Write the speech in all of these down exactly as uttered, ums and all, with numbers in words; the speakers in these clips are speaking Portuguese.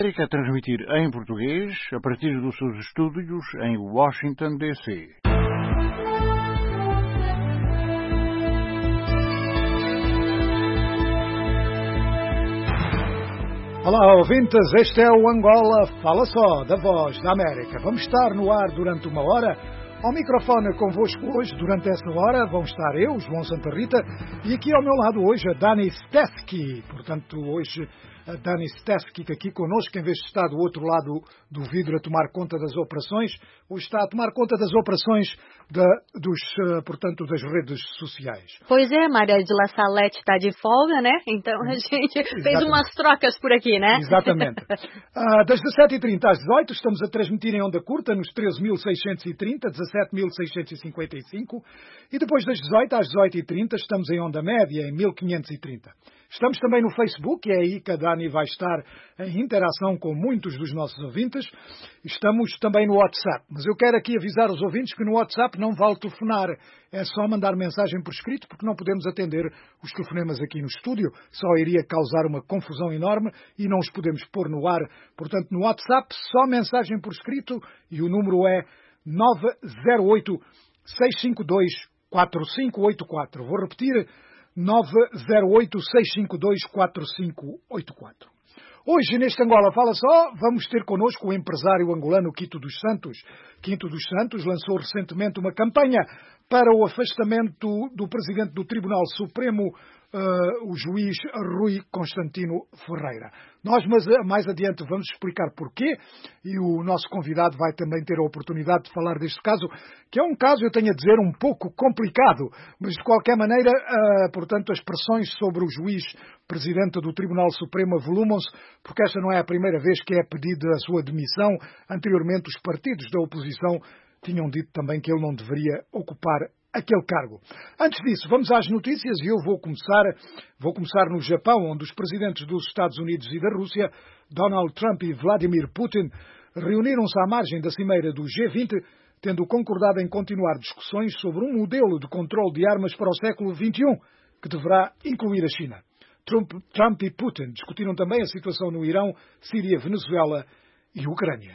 América a transmitir em português a partir dos seus estúdios em Washington, D C. Olá, ouvintes, este é o Angola Fala Só, da Voz da América. Vamos estar no ar durante uma hora. Ao microfone convosco hoje, durante essa hora, vão estar eu, João Santa Rita, e aqui ao meu lado hoje a Dani Stefki. Portanto, hoje a Dani Stefki, que aqui connosco, em vez de estar do outro lado do vidro a tomar conta das operações, hoje está a tomar conta das operações da, dos, portanto, das redes sociais. Pois é, Maria de La Salete está de folga, né? Então a gente Exatamente. fez umas trocas por aqui, né? Exatamente. Ah, das dezassete e trinta às dezoito estamos a transmitir em onda curta nos treze mil seiscentos e trinta, dezassete mil seiscentos e cinquenta e cinco, e depois das dezoito às dezoito e trinta estamos em onda média em mil quinhentos e trinta. Estamos também no Facebook, e é aí que a Dani vai estar em interação com muitos dos nossos ouvintes. Estamos também no WhatsApp, mas eu quero aqui avisar os ouvintes que no WhatsApp não vale telefonar, é só mandar mensagem por escrito, porque não podemos atender os telefonemas aqui no estúdio, só iria causar uma confusão enorme e não os podemos pôr no ar. Portanto, no WhatsApp, só mensagem por escrito, e o número é nove zero oito, seis cinco dois, quatro cinco oito quatro. Vou repetir, nove zero oito, seis cinco dois, quatro cinco oito quatro. Hoje, neste Angola Fala Só, vamos ter connosco o empresário angolano Quito dos Santos. Quito dos Santos lançou recentemente uma campanha para o afastamento do presidente do Tribunal Supremo, uh, o juiz Rui Constantino Ferreira. Nós, mas, mais adiante, vamos explicar porquê, e o nosso convidado vai também ter a oportunidade de falar deste caso, que é um caso, eu tenho a dizer, um pouco complicado, mas de qualquer maneira, uh, portanto, as pressões sobre o juiz presidente do Tribunal Supremo avolumam-se, porque esta não é a primeira vez que é pedida a sua demissão. Anteriormente, os partidos da oposição tinham dito também que ele não deveria ocupar aquele cargo. Antes disso, vamos às notícias e eu vou começar, vou começar no Japão, onde os presidentes dos Estados Unidos e da Rússia, Donald Trump e Vladimir Putin, reuniram-se à margem da cimeira do G vinte, tendo concordado em continuar discussões sobre um modelo de controle de armas para o século vinte e um, que deverá incluir a China. Trump, Trump e Putin discutiram também a situação no Irão, Síria, Venezuela e Ucrânia.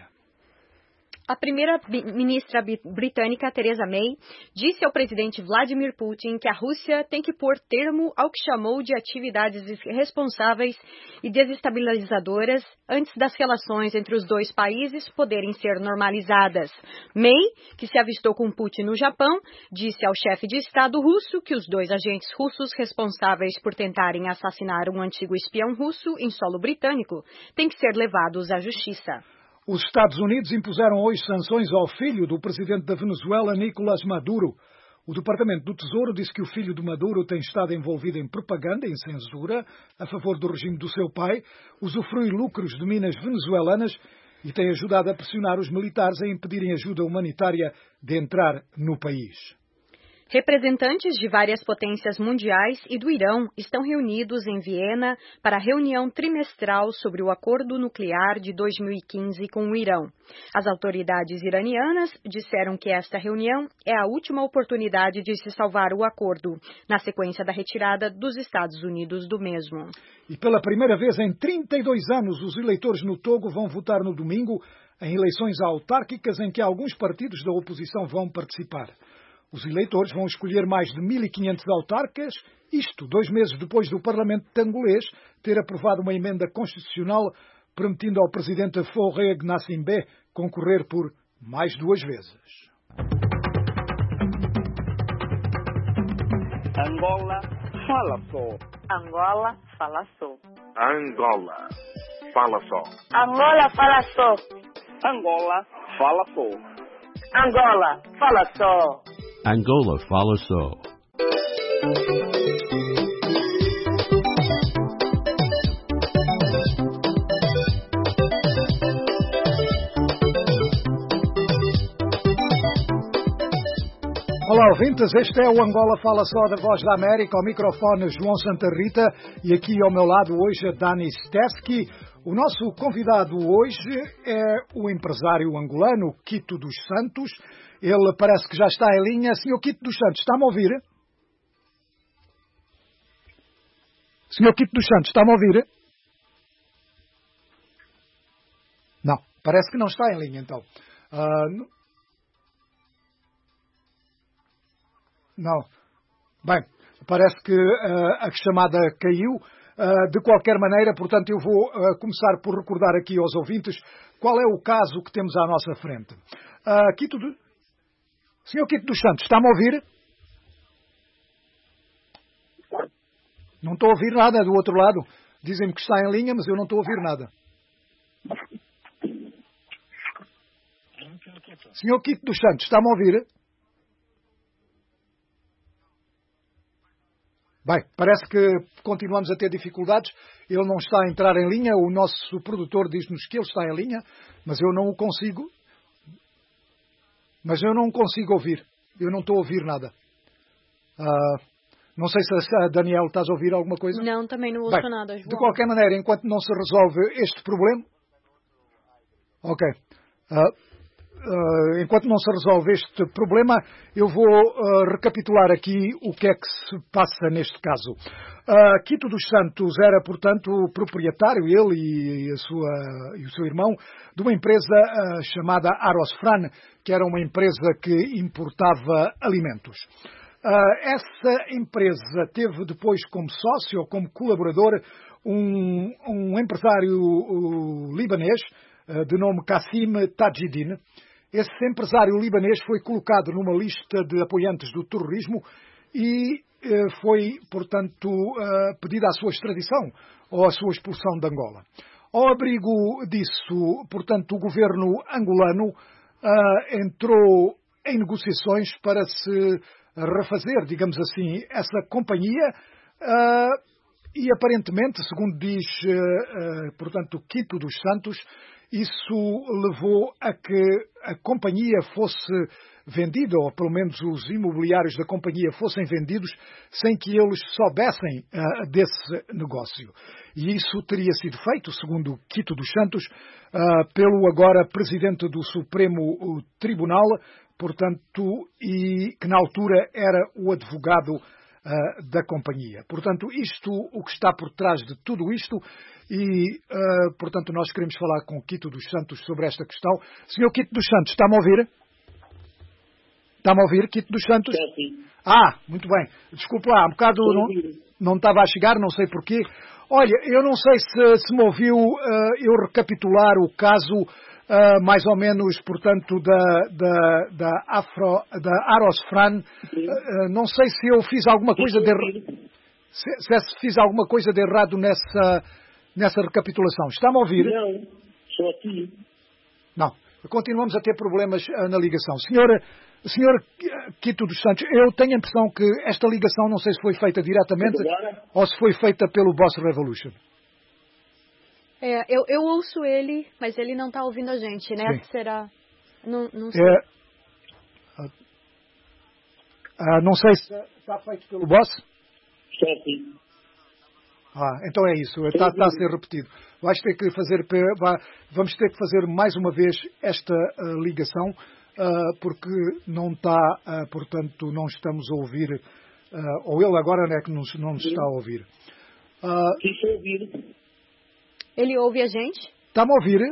A primeira-ministra britânica, Theresa May, disse ao presidente Vladimir Putin que a Rússia tem que pôr termo ao que chamou de atividades irresponsáveis e desestabilizadoras antes das relações entre os dois países poderem ser normalizadas. May, que se avistou com Putin no Japão, disse ao chefe de Estado russo que os dois agentes russos responsáveis por tentarem assassinar um antigo espião russo em solo britânico têm que ser levados à justiça. Os Estados Unidos impuseram hoje sanções ao filho do presidente da Venezuela, Nicolás Maduro. O Departamento do Tesouro disse que o filho de Maduro tem estado envolvido em propaganda, em censura, a favor do regime do seu pai, usufrui lucros de minas venezuelanas e tem ajudado a pressionar os militares a impedirem ajuda humanitária de entrar no país. Representantes de várias potências mundiais e do Irão estão reunidos em Viena para a reunião trimestral sobre o acordo nuclear de dois mil e quinze com o Irão. As autoridades iranianas disseram que esta reunião é a última oportunidade de se salvar o acordo, na sequência da retirada dos Estados Unidos do mesmo. E pela primeira vez em trinta e dois anos, os eleitores no Togo vão votar no domingo em eleições autárquicas em que alguns partidos da oposição vão participar. Os eleitores vão escolher mais de mil e quinhentos autarcas, isto dois meses depois do Parlamento tangolês ter aprovado uma emenda constitucional permitindo ao presidente Faure Gnassingbé concorrer por mais duas vezes. Angola Fala Só. Angola Fala Só. Angola Fala Só. Angola Fala Só. Angola Fala Só. Angola Fala Só. Angola Fala Só. Olá, ouvintes, este é o Angola Fala Só da Voz da América, ao microfone João Santa Rita e aqui ao meu lado hoje a Dani Stefki. O nosso convidado hoje é o empresário angolano Quito dos Santos. Ele parece que já está em linha. Senhor Quito dos Santos, está-me a ouvir? Senhor Quito dos Santos, está-me a ouvir? Parece que não está em linha, então. Uh, não. Bem, parece que uh, a chamada caiu. Uh, de qualquer maneira, portanto, eu vou uh, começar por recordar aqui aos ouvintes qual é o caso que temos à nossa frente. Uh, Quito do... senhor Quito dos Santos, está-me a ouvir? Não estou a ouvir nada do outro lado. Dizem-me que está em linha, mas eu não estou a ouvir nada. senhor Quito dos Santos, está-me a ouvir? Bem, parece que continuamos a ter dificuldades. Ele não está a entrar em linha. O nosso produtor diz-nos que ele está em linha, mas eu não o consigo. Mas eu não consigo ouvir. Eu não estou a ouvir nada. Uh, não sei se a Daniel estás a ouvir alguma coisa. Não, também não ouço Bem, nada, João. De qualquer maneira, enquanto não se resolve este problema... Ok. Uh, Uh, enquanto não se resolve este problema, eu vou uh, recapitular aqui o que é que se passa neste caso. Uh, Quito dos Santos era, portanto, proprietário, ele e, a sua, e o seu irmão, de uma empresa uh, chamada Arosfran, que era uma empresa que importava alimentos. Uh, essa empresa teve depois como sócio, ou como colaborador, um, um empresário uh, libanês, uh, de nome Kassim Tajidin. Esse empresário libanês foi colocado numa lista de apoiantes do terrorismo e eh, foi, portanto, eh, pedida a sua extradição ou a sua expulsão de Angola. Ao abrigo disso, portanto, o governo angolano eh, entrou em negociações para se refazer, digamos assim, essa companhia eh, e, aparentemente, segundo diz, eh, eh, portanto, Quito dos Santos, isso levou a que a companhia fosse vendida, ou pelo menos os imobiliários da companhia fossem vendidos, sem que eles soubessem uh, desse negócio. E isso teria sido feito, segundo Quito dos Santos, uh, pelo agora Presidente do Supremo Tribunal, portanto, e que na altura era o advogado uh, da companhia. Portanto, isto, o que está por trás de tudo isto, e, uh, portanto, nós queremos falar com Quito dos Santos sobre esta questão. senhor Quito dos Santos, está-me a ouvir? Está-me a ouvir, Quito dos Santos? Sim. Ah, muito bem. Desculpe lá, há um bocado não, não estava a chegar, não sei porquê. Olha, eu não sei se, se me ouviu uh, eu recapitular o caso, uh, mais ou menos, portanto, da, da, da, Afro, da Arosfran. Uh, não sei se eu fiz alguma coisa de, se, se fiz alguma coisa de errado nessa... nessa recapitulação. Está-me a ouvir? Não, só aqui. Não. Continuamos a ter problemas uh, na ligação. Senhora, senhor Quito dos Santos, eu tenho a impressão que esta ligação, não sei se foi feita diretamente ou se foi feita pelo Boss Revolution. É, eu, eu ouço ele, mas ele não está ouvindo a gente, né? Sim. Será? Não, não sei. É, uh, uh, não sei se está feito pelo Boss. Só aqui. Ah, então é isso, está, está a ser repetido. Vais ter que fazer, vamos ter que fazer mais uma vez esta uh, ligação, uh, porque não está, uh, portanto, não estamos a ouvir, uh, ou ele agora não é que nos, não nos está a ouvir. Uh, Quis ouvir. Ele ouve a gente? Está-me a ouvir?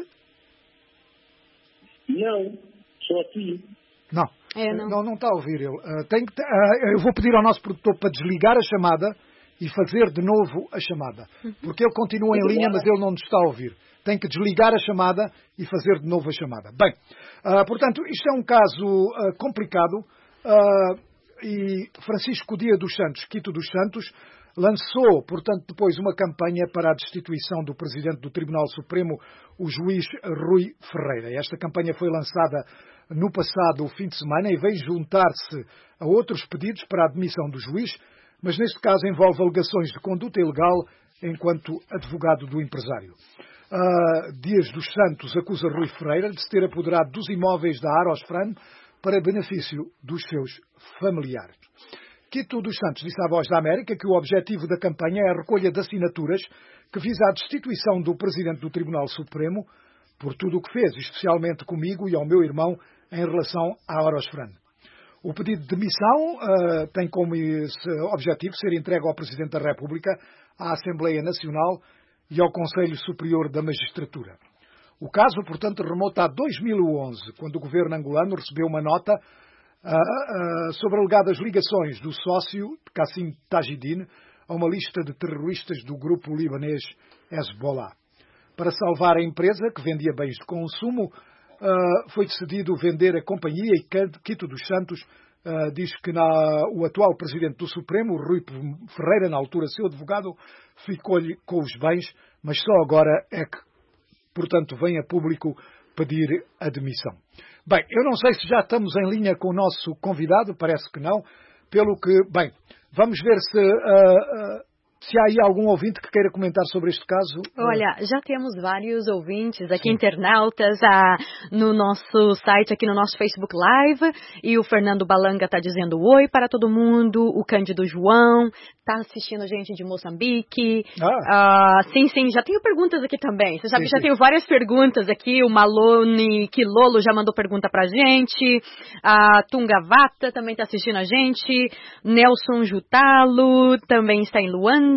Não, só aqui. Não, é, não. não, não está a ouvir ele. Uh, tem que, uh, eu vou pedir ao nosso produtor para desligar a chamada e fazer de novo a chamada. Porque ele continua em linha, mas ele não nos está a ouvir. Tem que desligar a chamada e fazer de novo a chamada. Bem, uh, portanto, isto é um caso uh, complicado uh, e Francisco Dias dos Santos, Quito dos Santos, lançou, portanto, depois uma campanha para a destituição do Presidente do Tribunal Supremo, o juiz Rui Ferreira. Esta campanha foi lançada no passado fim de semana e veio juntar-se a outros pedidos para a admissão do juiz, mas neste caso envolve alegações de conduta ilegal enquanto advogado do empresário. Uh, Dias dos Santos acusa Rui Ferreira de se ter apoderado dos imóveis da Arosfran para benefício dos seus familiares. Quito dos Santos disse à Voz da América que o objetivo da campanha é a recolha de assinaturas que visa a destituição do Presidente do Tribunal Supremo por tudo o que fez, especialmente comigo e ao meu irmão, em relação à Arosfran. O pedido de demissão uh, tem como objetivo ser entregue ao Presidente da República, à Assembleia Nacional e ao Conselho Superior da Magistratura. O caso, portanto, remonta a dois mil e onze, quando o governo angolano recebeu uma nota uh, uh, sobre alegadas ligações do sócio Kassim Tajidine a uma lista de terroristas do grupo libanês Hezbollah. Para salvar a empresa, que vendia bens de consumo, uh, foi decidido vender a companhia e Quito dos Santos uh, diz que na, o atual presidente do Supremo, Rui Ferreira, na altura seu advogado, ficou-lhe com os bens, mas só agora é que, portanto, vem a público pedir admissão. Bem, eu não sei se já estamos em linha com o nosso convidado, parece que não, pelo que, bem, vamos ver se... Uh, uh, Se há aí algum ouvinte que queira comentar sobre este caso. Olha, já temos vários ouvintes aqui, sim, internautas, ah, no nosso site, aqui no nosso Facebook Live. E o Fernando Balanga está dizendo oi para todo mundo. O Cândido João está assistindo a gente de Moçambique. Ah. Ah, sim, sim, já tenho perguntas aqui também. Você sabe, sim, já sim. tenho várias perguntas aqui. O Malone Quilolo já mandou pergunta pra gente. A Tungavata também está assistindo a gente. Nelson Jutalo também está em Luanda.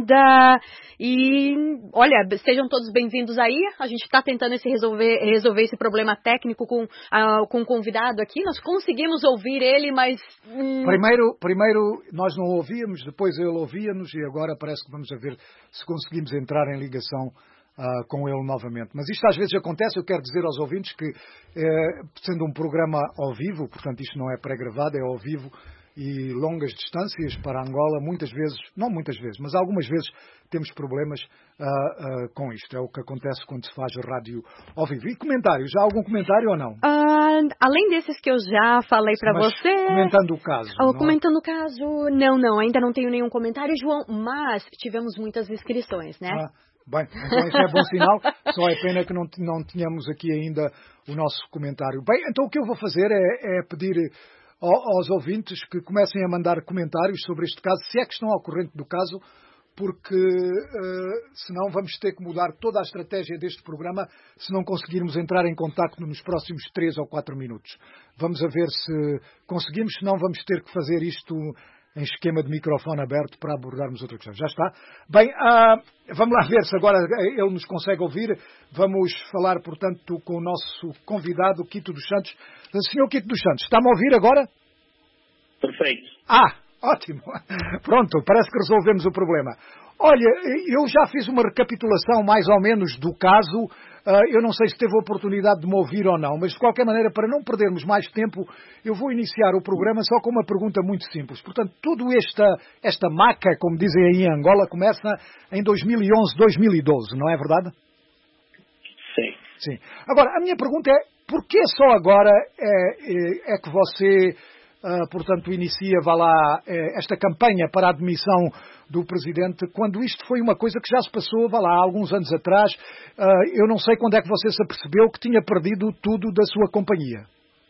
E, olha, sejam todos bem-vindos aí. A gente está tentando esse resolver, resolver esse problema técnico com, uh, com o convidado aqui. Nós conseguimos ouvir ele, mas... Hum... Primeiro, primeiro nós não ouvíamos, depois ele ouvia-nos e agora parece que vamos a ver se conseguimos entrar em ligação uh, com ele novamente. Mas isto às vezes acontece. Eu quero dizer aos ouvintes que, eh, sendo um programa ao vivo, portanto isto não é pré-gravado, é ao vivo, e longas distâncias para Angola, muitas vezes, não muitas vezes, mas algumas vezes temos problemas uh, uh, com isto. É o que acontece quando se faz rádio ao vivo. E comentários? Já há algum comentário ou não? Uh, além desses que eu já falei para você... Comentando o caso. Oh, comentando o caso, não, não, ainda não tenho nenhum comentário, João, mas tivemos muitas inscrições, né? Ah, bem, então isso é bom sinal. Só é pena que não, não tínhamos aqui ainda o nosso comentário. Bem, então o que eu vou fazer é, é pedir... aos ouvintes que comecem a mandar comentários sobre este caso, se é que estão ao corrente do caso, porque uh, senão vamos ter que mudar toda a estratégia deste programa se não conseguirmos entrar em contacto nos próximos três ou quatro minutos. Vamos a ver se conseguimos, senão vamos ter que fazer isto em esquema de microfone aberto para abordarmos outra questão. Já está? Bem, uh, vamos lá ver se agora ele nos consegue ouvir. Vamos falar, portanto, com o nosso convidado, Quito dos Santos. Senhor Quito dos Santos, está-me a ouvir agora? Perfeito. Ah, ótimo. Pronto, parece que resolvemos o problema. Olha, eu já fiz uma recapitulação mais ou menos do caso. Uh, eu não sei se teve a oportunidade de me ouvir ou não, mas de qualquer maneira, para não perdermos mais tempo, eu vou iniciar o programa só com uma pergunta muito simples. Portanto, toda esta, esta maca, como dizem aí em Angola, começa em dois mil e onze, dois mil e doze, não é verdade? Sim. Sim. Agora, a minha pergunta é, por que só agora é, é, é que você... Uh, portanto, inicia, vá lá, uh, esta campanha para a admissão do Presidente, quando isto foi uma coisa que já se passou, vá lá, há alguns anos atrás. Uh, eu não sei quando é que você se apercebeu que tinha perdido tudo da sua companhia.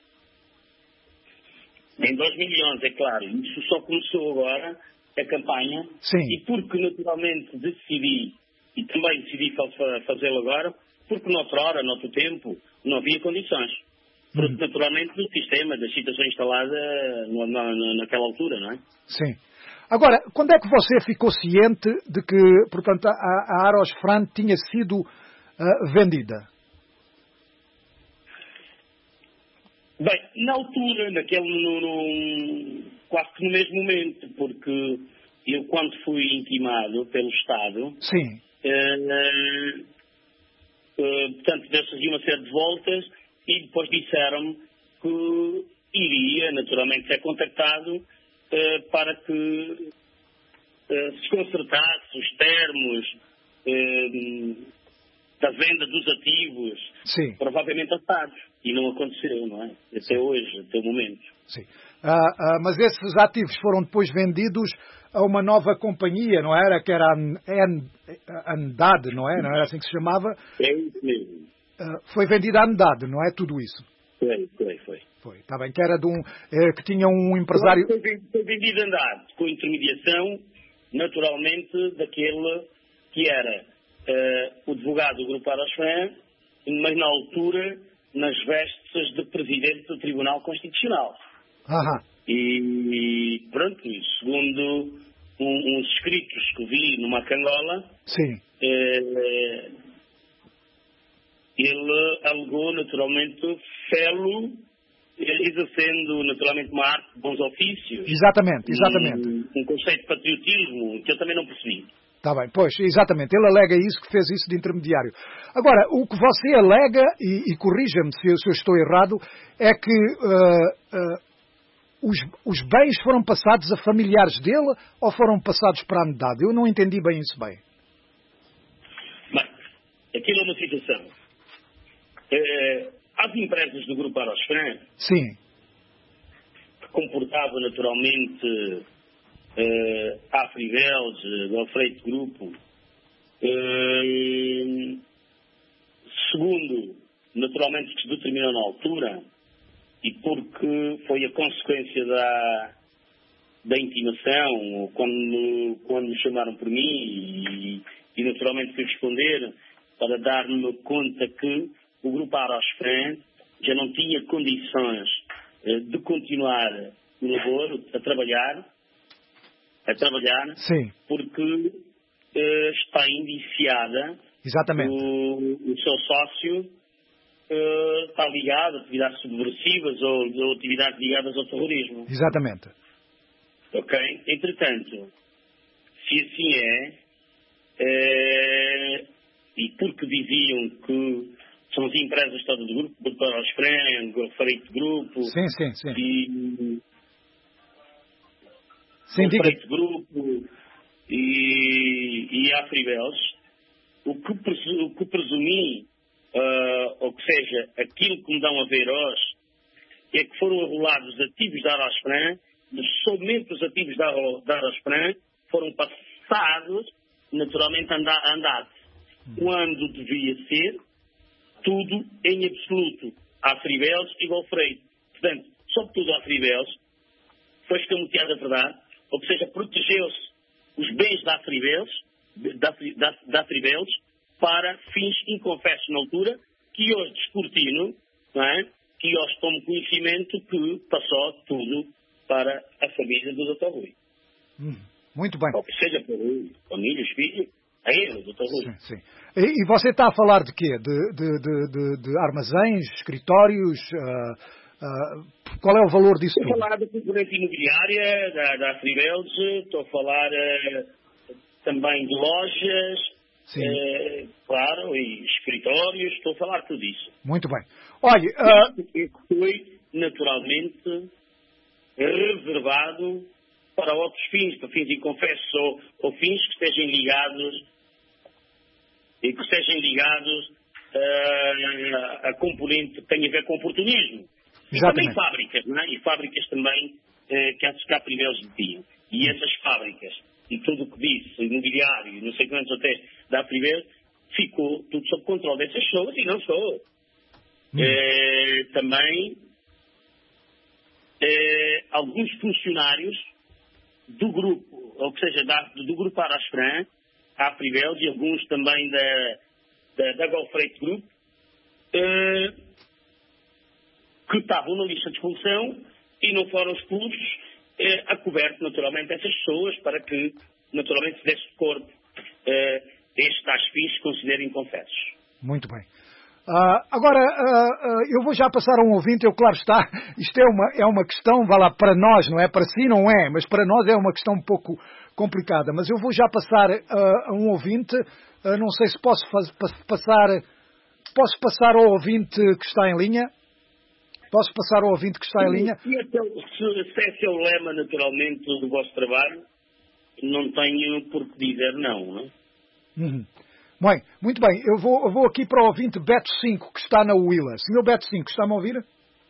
Em dois mil e onze, é claro. Isso só começou agora, a campanha. Sim. E porque, naturalmente, decidi, e também decidi fazê-lo agora, porque noutra hora, noutro tempo, não havia condições. Porque, hum. naturalmente, do sistema, da situação instalada na, na, naquela altura, não é? Sim. Agora, quando é que você ficou ciente de que, portanto, a, a Aros Fran tinha sido uh, vendida? Bem, na altura, naquele, no, no, quase que no mesmo momento, porque eu, quando fui intimado pelo Estado... Sim. Uh, uh, portanto, deu-se uma série de voltas... E depois disseram-me que iria, naturalmente, ser contactado uh, para que uh, se consertasse os termos uh, da venda dos ativos, sim, provavelmente atados. E não aconteceu, não é? Até sim. hoje, até o momento. Sim. Uh, uh, mas esses ativos foram depois vendidos a uma nova companhia, não era? Que era a Andade, não é? Não era assim que se chamava? É isso mesmo. Uh, foi vendida à Andade, não é tudo isso? Foi, foi, foi. Foi, está bem, que era de um, eh, que tinha um empresário... Foi, foi vendida à Andade, com intermediação, naturalmente, daquele que era uh, o advogado do Grupo Arosfran, mas na altura, nas vestes de presidente do Tribunal Constitucional. Aham. E, e pronto, segundo um, uns escritos que vi numa Cangola... Sim. Uh, ele alegou naturalmente felo, exercendo naturalmente uma arte de bons ofícios. Exatamente, exatamente. Um, um conceito de patriotismo que eu também não percebi. Está bem, pois, exatamente. Ele alega isso, que fez isso de intermediário. Agora, o que você alega, e, e corrija-me se, eu- se eu estou errado, é que uh, uh, os, os bens foram passados a familiares dele ou foram passados para a Anedade? Eu não entendi bem isso bem. Bem, aquilo é uma situação. Eh, as empresas do Grupo Arosfran, Sim, que comportavam naturalmente uh, a Friveles, uh, o Alfreito Grupo, uh, segundo naturalmente que se determinou na altura, e porque foi a consequência da, da intimação, quando, quando me chamaram por mim e, e naturalmente fui responder para dar-me conta que o Grupo Arosfran já não tinha condições uh, de continuar o labor, a trabalhar, a trabalhar, sim, porque uh, está indiciada, exatamente. o, o seu sócio uh, está ligado a atividades subversivas ou, ou atividades ligadas ao terrorismo. Exatamente. Ok? Entretanto, se assim é, eh, e porque diziam que são as empresas todas do grupo, Grupo Arosfran, o Alfreito Grupo, Sim, sim, sim. e Sim, o diga. Alfreito Grupo e, e a Friveles, o que, presu, o que presumi, uh, ou que seja, aquilo que me dão a ver hoje, é que foram arrolados os ativos da Arosfran, somente os ativos da, da Arosfran foram passados naturalmente a andar, a andar, quando devia ser tudo em absoluto à Friveles e ao Alfreito. Portanto, sobretudo à Friveles, foi escamoteada a verdade, ou seja, protegeu-se os bens da Friveles, da, da, da Friveles, para fins inconfessos na altura, que hoje descortino, não é? Que hoje tomo conhecimento que passou tudo para a família do doutor Rui. Hum, muito bem. Ou que seja para o família, os filhos, a ele, o doutor Rui. Sim, sim. E, e você está a falar de quê? De, de, de, de, de armazéns, escritórios? Uh, uh, qual é o valor disso Estou tudo? a falar da concorrência imobiliária, da, da Friveles, estou a falar uh, também de lojas, uh, claro, e escritórios, estou a falar tudo isso. Muito bem. Olha, uh... que foi naturalmente reservado para outros fins, para fins inconfessos ou, ou fins que estejam ligados e que estejam ligados uh, a componente que tem a ver com oportunismo. E também fábricas, não é? E fábricas também uh, que as Capriveles tinham. E essas fábricas, e tudo o que disse, imobiliário, não sei quantos até da Friveles, ficou tudo sob controle dessas pessoas e não só. Hum. Uh, também uh, alguns funcionários do grupo, ou seja, da, do grupo Arosfran, a Friveles, e alguns também da, da, da Golfreight Group, uh, que estavam na lista de expulsão e não foram expulsos, uh, a coberto naturalmente essas pessoas para que naturalmente se desse corpo uh, estes tais fins se considerem confessos. Muito bem. Uh, agora, uh, uh, eu vou já passar a um ouvinte, eu claro está, isto é uma, é uma questão, vá lá, para nós, não é? Para si não é, mas para nós é uma questão um pouco complicada. Mas eu vou já passar uh, a um ouvinte, uh, não sei se posso faz, passar, posso passar ao ouvinte que está em linha? Posso passar ao ouvinte que está em linha? Se esse é o lema, naturalmente, do vosso trabalho, não tenho por que dizer não, não é? Uhum. Bem, muito bem, eu vou, eu vou aqui para o ouvinte Beto cinco, que está na Willa. Senhor Beto cinco, está-me a ouvir?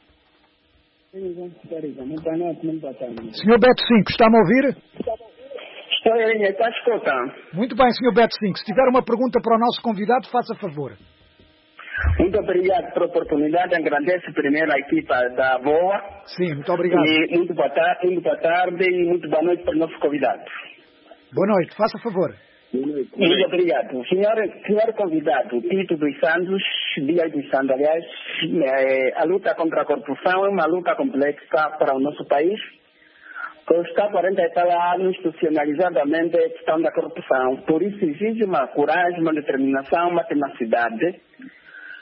Senhor Beto cinco, está-me a ouvir? Estou em linha, está a escutar. Muito bem, senhor Beto cinco, se tiver uma pergunta para o nosso convidado, faça favor. Muito obrigado pela oportunidade, agradeço primeiro a equipa da Boa. Sim, muito obrigado. E muito boa tarde, muito boa tarde e muito boa noite para o nosso convidado. Boa noite, faça favor. Muito obrigado. Senhor, senhor convidado, Tito dos Santos, Dias dos Santos, aliás, é, a luta contra a corrupção é uma luta complexa para o nosso país, que está há quarenta e tal anos institucionalizadamente a questão da corrupção. Por isso exige uma coragem, uma determinação, uma tenacidade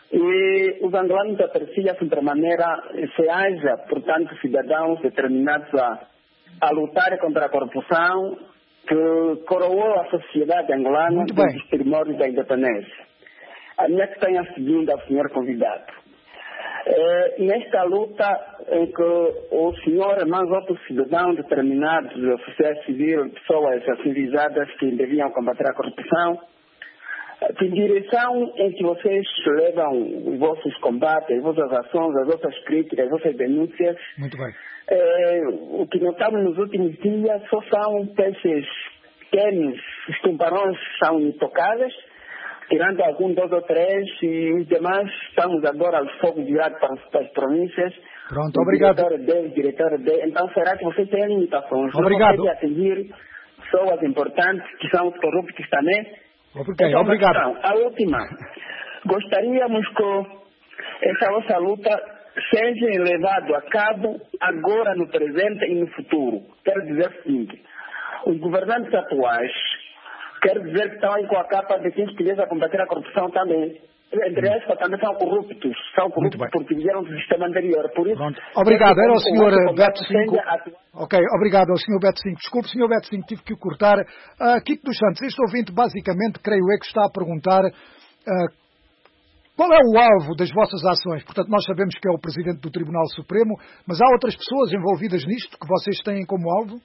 E os angolanos apreciam-se de maneira, se haja, portanto, cidadãos determinados a, a lutar contra a corrupção que coroou a sociedade angolana desde os primórdios da independência. A minha questão é a seguinte ao senhor convidado. É, nesta luta em que o senhor e mais outros cidadãos determinados, sociedade civil, pessoas civilizadas que deviam combater a corrupção, que direção em que vocês levam os vossos combates, as vossas ações, as vossas críticas, as vossas denúncias? Muito bem. É, o que notamos nos últimos dias só são peças pequenos, os tubarões são intocáveis, tirando alguns, dois ou três, e os demais estamos agora aos fogos virados para, para as províncias. Pronto, obrigado. Diretor D, diretor D. Então, será que vocês têm limitações? Obrigado. Não conseguem atingir pessoas importantes, que são os corruptos também? Okay, então, obrigado. Questão, a última. Gostaríamos que essa nossa luta seja levada a cabo agora, no presente e no futuro. Quero dizer o seguinte. Os governantes atuais, quero dizer que estão aí com a capa de quem estivesse combater a corrupção também. Entre eles também são corruptos. São corruptos porque vieram do sistema anterior. Por isso, pronto. Obrigado. Era o senhor Beto Cinco. A... Ok, obrigado ao senhor Beto Cinco. Desculpe, senhor Beto Cinco, tive que o cortar. Uh, Quito dos Santos, este ouvinte basicamente, creio eu, que está a perguntar uh, qual é o alvo das vossas ações. Portanto, nós sabemos que é o Presidente do Tribunal Supremo, mas há outras pessoas envolvidas nisto que vocês têm como alvo?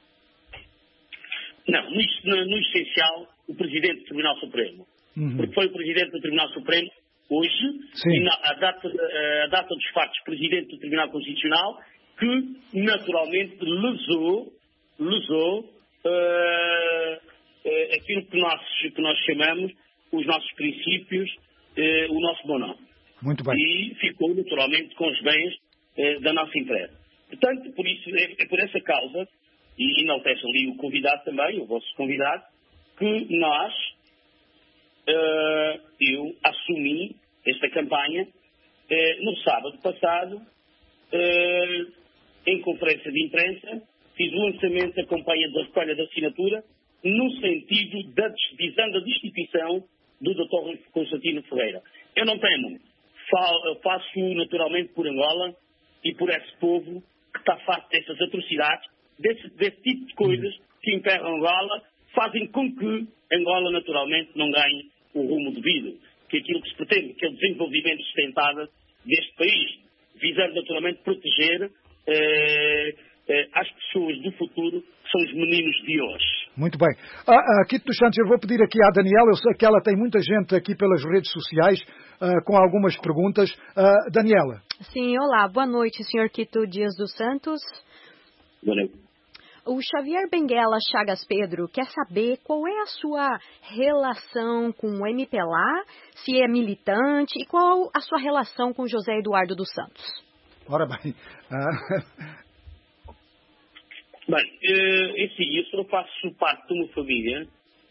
Não, no, no, no essencial, o Presidente do Tribunal Supremo. Uhum. Porque foi o Presidente do Tribunal Supremo hoje, e na, a, data, a data dos factos, Presidente do Tribunal Constitucional, que naturalmente lesou, lesou uh, uh, aquilo que nós, que nós chamamos os nossos princípios, uh, o nosso bom nome. Muito bem. E ficou naturalmente com os bens uh, da nossa empresa. Portanto, por isso, é, é por essa causa, e enaltece ali o convidado também, o vosso convidado, que nós, uh, eu assumi esta campanha uh, no sábado passado, uh, em conferência de imprensa, fiz o lançamento da campanha da recolha da assinatura no sentido da visando a destituição do doutor Constantino Ferreira. Eu não temo, faço naturalmente por Angola e por esse povo que está farto dessas atrocidades, desse, desse tipo de coisas que imperam Angola, fazem com que Angola naturalmente não ganhe o rumo devido, que aquilo que se pretende, que é o desenvolvimento sustentável deste país, visando naturalmente proteger eh, eh, as pessoas do futuro, que são os meninos de hoje. Muito bem. Ah, ah, Quito dos Santos, eu vou pedir aqui à Daniela, eu sei que ela tem muita gente aqui pelas redes sociais ah, com algumas perguntas. Ah, Daniela. Sim, olá, boa noite, senhor Quito Dias dos Santos. Boa noite. O Xavier Benguela Chagas Pedro quer saber qual é a sua relação com o M P L A, se é militante, e qual a sua relação com José Eduardo dos Santos. Ora bem. Ah... Bem, é assim, eu só faço parte de uma família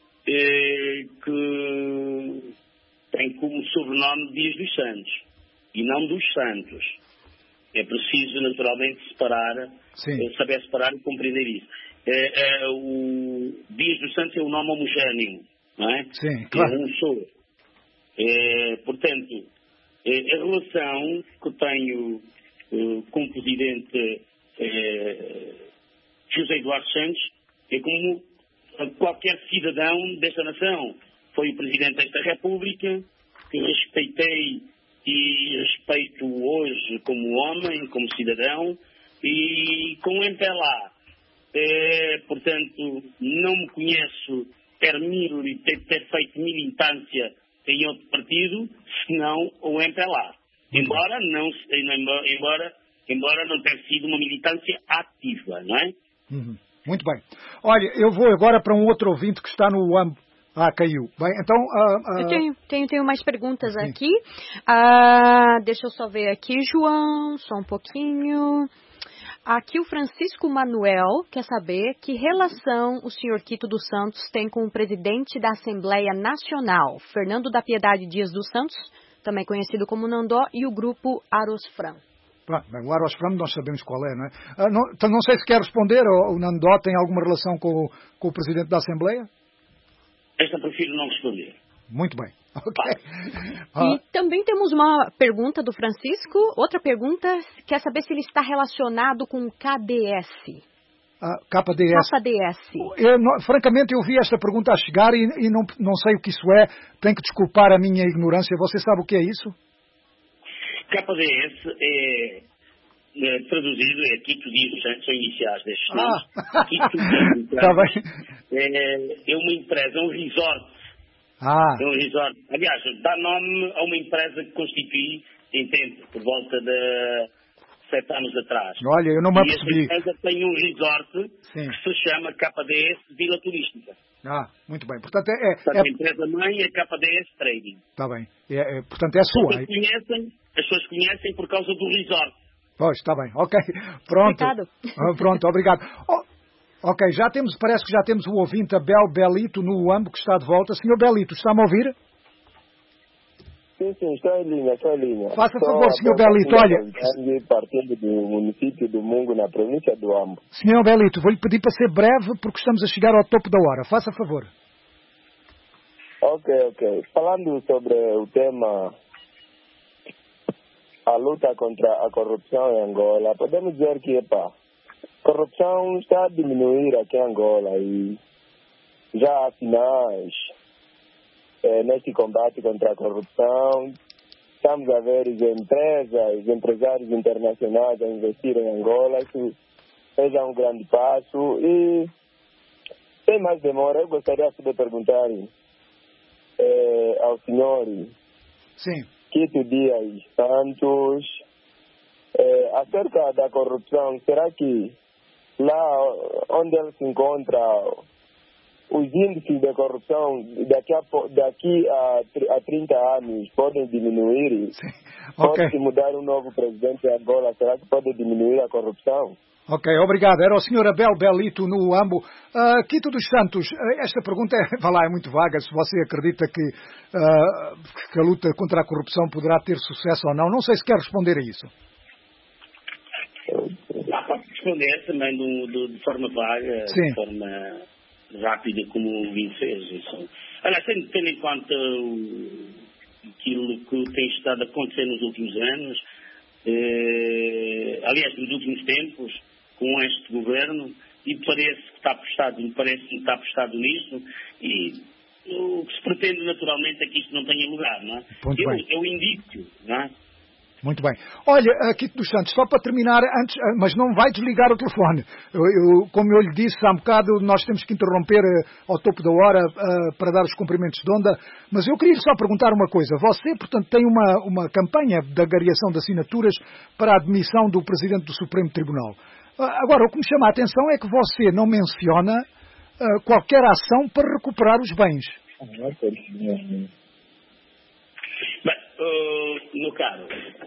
é, que tem como sobrenome Dias dos Santos, e não dos Santos. É preciso, naturalmente, separar, é, saber separar e compreender isso. É, é, o Dias dos Santos é um nome homogéneo, não é? Sim, claro. É um só. É, portanto, é, a relação que eu tenho é, com o Presidente é, José Eduardo Santos é como qualquer cidadão desta nação. Foi o Presidente desta República, que eu respeitei e respeito hoje como homem, como cidadão, e com o M P L A. É, portanto, não me conheço, termino de ter, ter feito militância em outro partido, senão o M P L A. Embora não, embora, embora não tenha sido uma militância ativa, não é? Uhum. Muito bem. Olha, eu vou agora para um outro ouvinte que está no âmbito. Ah, caiu. Bem, então... Uh, uh... Eu tenho, tenho, tenho mais perguntas Sim. aqui. Uh, deixa eu só ver aqui, João, só um pouquinho. Aqui o Francisco Manuel quer saber que relação o senhor Quito dos Santos tem com o presidente da Assembleia Nacional, Fernando da Piedade Dias dos Santos, também conhecido como Nandó, e o grupo Arosfram. Ah, bem, o Arosfram nós sabemos qual é, não é? Ah, não, então não sei se quer responder, ou o Nandó tem alguma relação com o, com o presidente da Assembleia? Esta prefiro não responder. Muito bem. Ok. Ah. E também temos uma pergunta do Francisco. Outra pergunta, quer saber se ele está relacionado com o K D S. Ah, K D S. K D S. Eu, não, francamente, eu vi esta pergunta a chegar e, e não, não sei o que isso é. Tenho que desculpar a minha ignorância. Você sabe o que é isso? K D S é, é traduzido, é Quito Dias, são iniciais destes nomes. Ah. Quito Dias, Tá bem. É, é uma empresa, é um resort. Ah. É um resort. Aliás, dá nome a uma empresa que constitui, entende, por volta de sete anos atrás. Olha, eu não me apercebi. E essa empresa tem um resort Sim. que se chama K D S Vila Turística. Ah, muito bem. Portanto, é... Portanto, é... a empresa-mãe é K D S Trading. Está bem. É, é, portanto, é sua. As pessoas, conhecem, as pessoas conhecem por causa do resort. Pois, está bem. Ok. Pronto. Obrigado. Ah, pronto, obrigado. Oh, ok, já temos, parece que já temos o ouvinte Abel Belito no U A M B que está de volta. senhor Belito, está-me a ouvir? Sim, sim, estou em linha, estou em linha. Faça favor, senhor Belito, olha... partindo do município do Mungo, na província do Ambo. senhor Belito, vou-lhe pedir para ser breve, porque estamos a chegar ao topo da hora. Faça favor. Ok, ok. Falando sobre o tema, a luta contra a corrupção em Angola, podemos dizer que, epa, a corrupção está a diminuir aqui em Angola e já há sinais... É, neste combate contra a corrupção, estamos a ver as empresas, os empresários internacionais a investir em Angola, isso seja um grande passo. E, sem mais demora, eu gostaria de perguntar é, ao senhor Sim. Quito Dias Santos é, acerca da corrupção. Será que lá onde ele se encontra, os índices de corrupção daqui a, daqui a, a trinta anos podem diminuir? Okay. Pode-se mudar um novo presidente em Angola, será que pode diminuir a corrupção? Ok, obrigado. Era o senhor Abel Belito no Ambo. Uh, Quito dos Santos, uh, esta pergunta é, vai lá, é muito vaga, se você acredita que, uh, que a luta contra a corrupção poderá ter sucesso ou não. Não sei se quer responder a isso. Dá para responder também do, do, de forma vaga, Sim. de forma... rápida, como o Vim fez. Isso. Aliás, tendo em conta o, aquilo que tem estado a acontecer nos últimos anos, eh, aliás, nos últimos tempos, com este governo, e parece que está apostado, me parece que está apostado nisso, e o que se pretende naturalmente é que isto não tenha lugar, não é? Muito eu, bem. eu indico, não é? Muito bem. Olha, Quito dos Santos, só para terminar, antes, mas não vai desligar o telefone. Eu, eu, como eu lhe disse há um bocado, nós temos que interromper uh, ao topo da hora uh, para dar os cumprimentos de onda, mas eu queria só perguntar uma coisa. Você, portanto, tem uma, uma campanha de agariação de assinaturas para a admissão do Presidente do Supremo Tribunal. Uh, agora, o que me chama a atenção é que você não menciona uh, qualquer ação para recuperar os bens. Bem, uh, meu caro,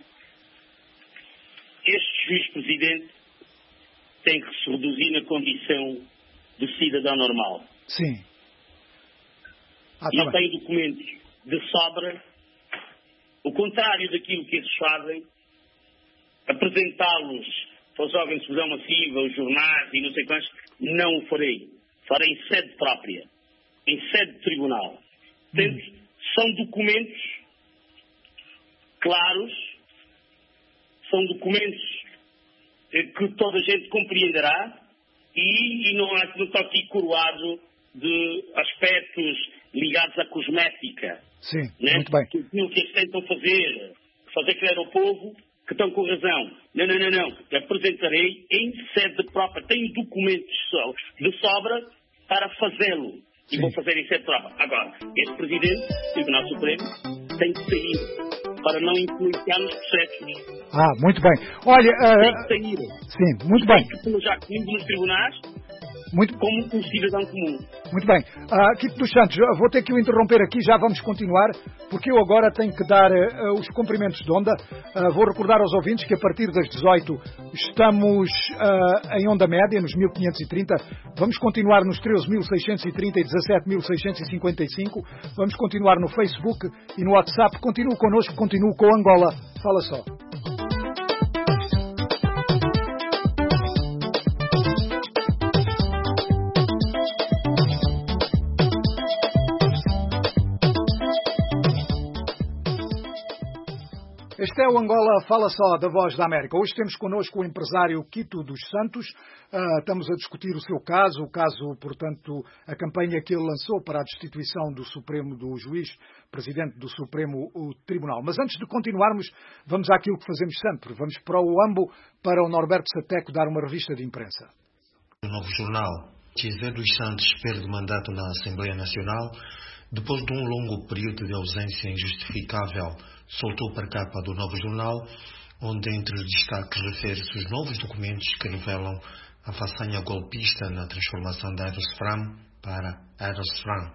este juiz-presidente tem que se reduzir na condição de cidadão normal. Sim. Ah, e tá tem documentos de sobra, o contrário daquilo que eles fazem, apresentá-los para os órgãos de divisão massiva, os jornais e não sei quantos, não o farei. Farei em sede própria, em sede de tribunal. Portanto, hum. são documentos claros, são documentos que toda a gente compreenderá e, e não, não está aqui coroado de aspectos ligados à cosmética. Sim, né? muito bem. Que aquilo que eles tentam fazer, fazer crer ao povo que estão com razão. Não, não, não, não. Apresentarei em sede própria. Tenho documentos de sobra para fazê-lo. E vou fazer em sede própria. Agora, este Presidente do Tribunal Supremo tem que sair para não influenciar nos processos. Ah, muito bem. Olha... Uh, tem que sair. Sim, muito bem. Como já comemos nos tribunais, muito... como um cidadão comum. Muito bem. Uh, Quito dos Santos, vou ter que o interromper aqui, já vamos continuar, porque eu agora tenho que dar uh, os cumprimentos de onda. Uh, vou recordar aos ouvintes que a partir das dezoito estamos uh, em onda média, nos mil quinhentos e trinta. Vamos continuar nos treze mil seiscentos e trinta e dezassete mil seiscentos e cinquenta e cinco. Vamos continuar no Facebook e no WhatsApp. Continue connosco, continue com Angola. Fala só. Este é o Angola Fala Só, da Voz da América. Hoje temos connosco o empresário Quito dos Santos. Uh, estamos a discutir o seu caso, o caso, portanto, a campanha que ele lançou para a destituição do Supremo, do juiz, presidente do Supremo o Tribunal. Mas antes de continuarmos, vamos àquilo que fazemos sempre. Vamos para o AMBO, para o Norberto Sateco dar uma revista de imprensa. O Novo Jornal. José dos Santos perde mandato na Assembleia Nacional. Depois de um longo período de ausência injustificável, soltou para a capa do Novo Jornal, onde entre os destaques refere-se os novos documentos que revelam a façanha golpista na transformação da Aerosfram para Aerosfram.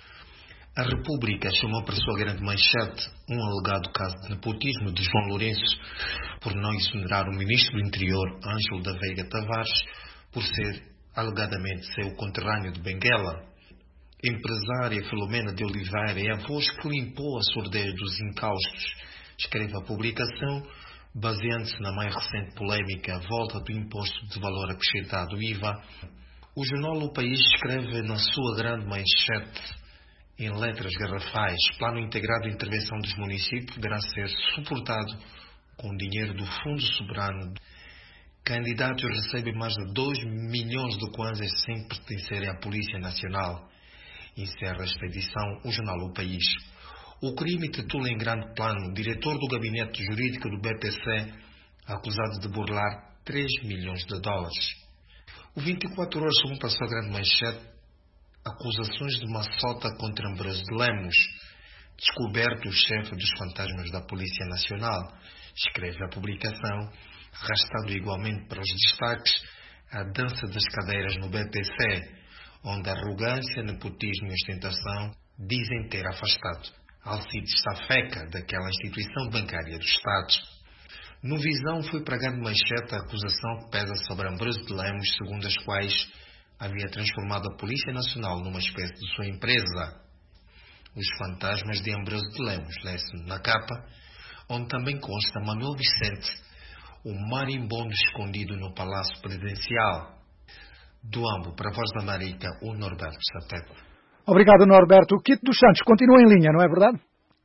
A República chamou para sua grande manchete um alegado caso de nepotismo de João Lourenço por não exonerar o ministro do Interior, Ângelo da Veiga Tavares, por ser alegadamente seu conterrâneo de Benguela. Empresária Filomena de Oliveira é a voz que limpou a surdez dos encaustos, escreve a publicação, baseando-se na mais recente polémica à volta do imposto de valor acrescentado I V A. O jornal O País escreve na sua grande manchete, em letras garrafais, plano integrado de intervenção dos municípios poderá ser suportado com dinheiro do Fundo Soberano. Candidatos recebem mais de dois milhões de kwanzas sem pertencerem à Polícia Nacional. Encerra a expedição o jornal O País. O crime titula em grande plano o diretor do gabinete jurídico do B P C, acusado de burlar três milhões de dólares. O vinte e quatro horas chamou para a sua grande manchete acusações de maçota contra Ambroso de Lemos, descoberto o chefe dos fantasmas da Polícia Nacional, escreve a publicação, arrastando igualmente para os destaques a dança das cadeiras no B P C, onde a arrogância, nepotismo e ostentação dizem ter afastado Alcides Safeca daquela instituição bancária do Estado. No Visão foi para a grande manchete a acusação que pesa sobre Ambroso de Lemos, segundo as quais havia transformado a Polícia Nacional numa espécie de sua empresa. Os fantasmas de Ambroso de Lemos, lê-se na capa, onde também consta Manuel Vicente, o marimbondo escondido no Palácio Presidencial. Do AMBO para a Voz da América, o Norberto Sateco. Obrigado, Norberto. O Quito dos Santos continua em linha, não é verdade?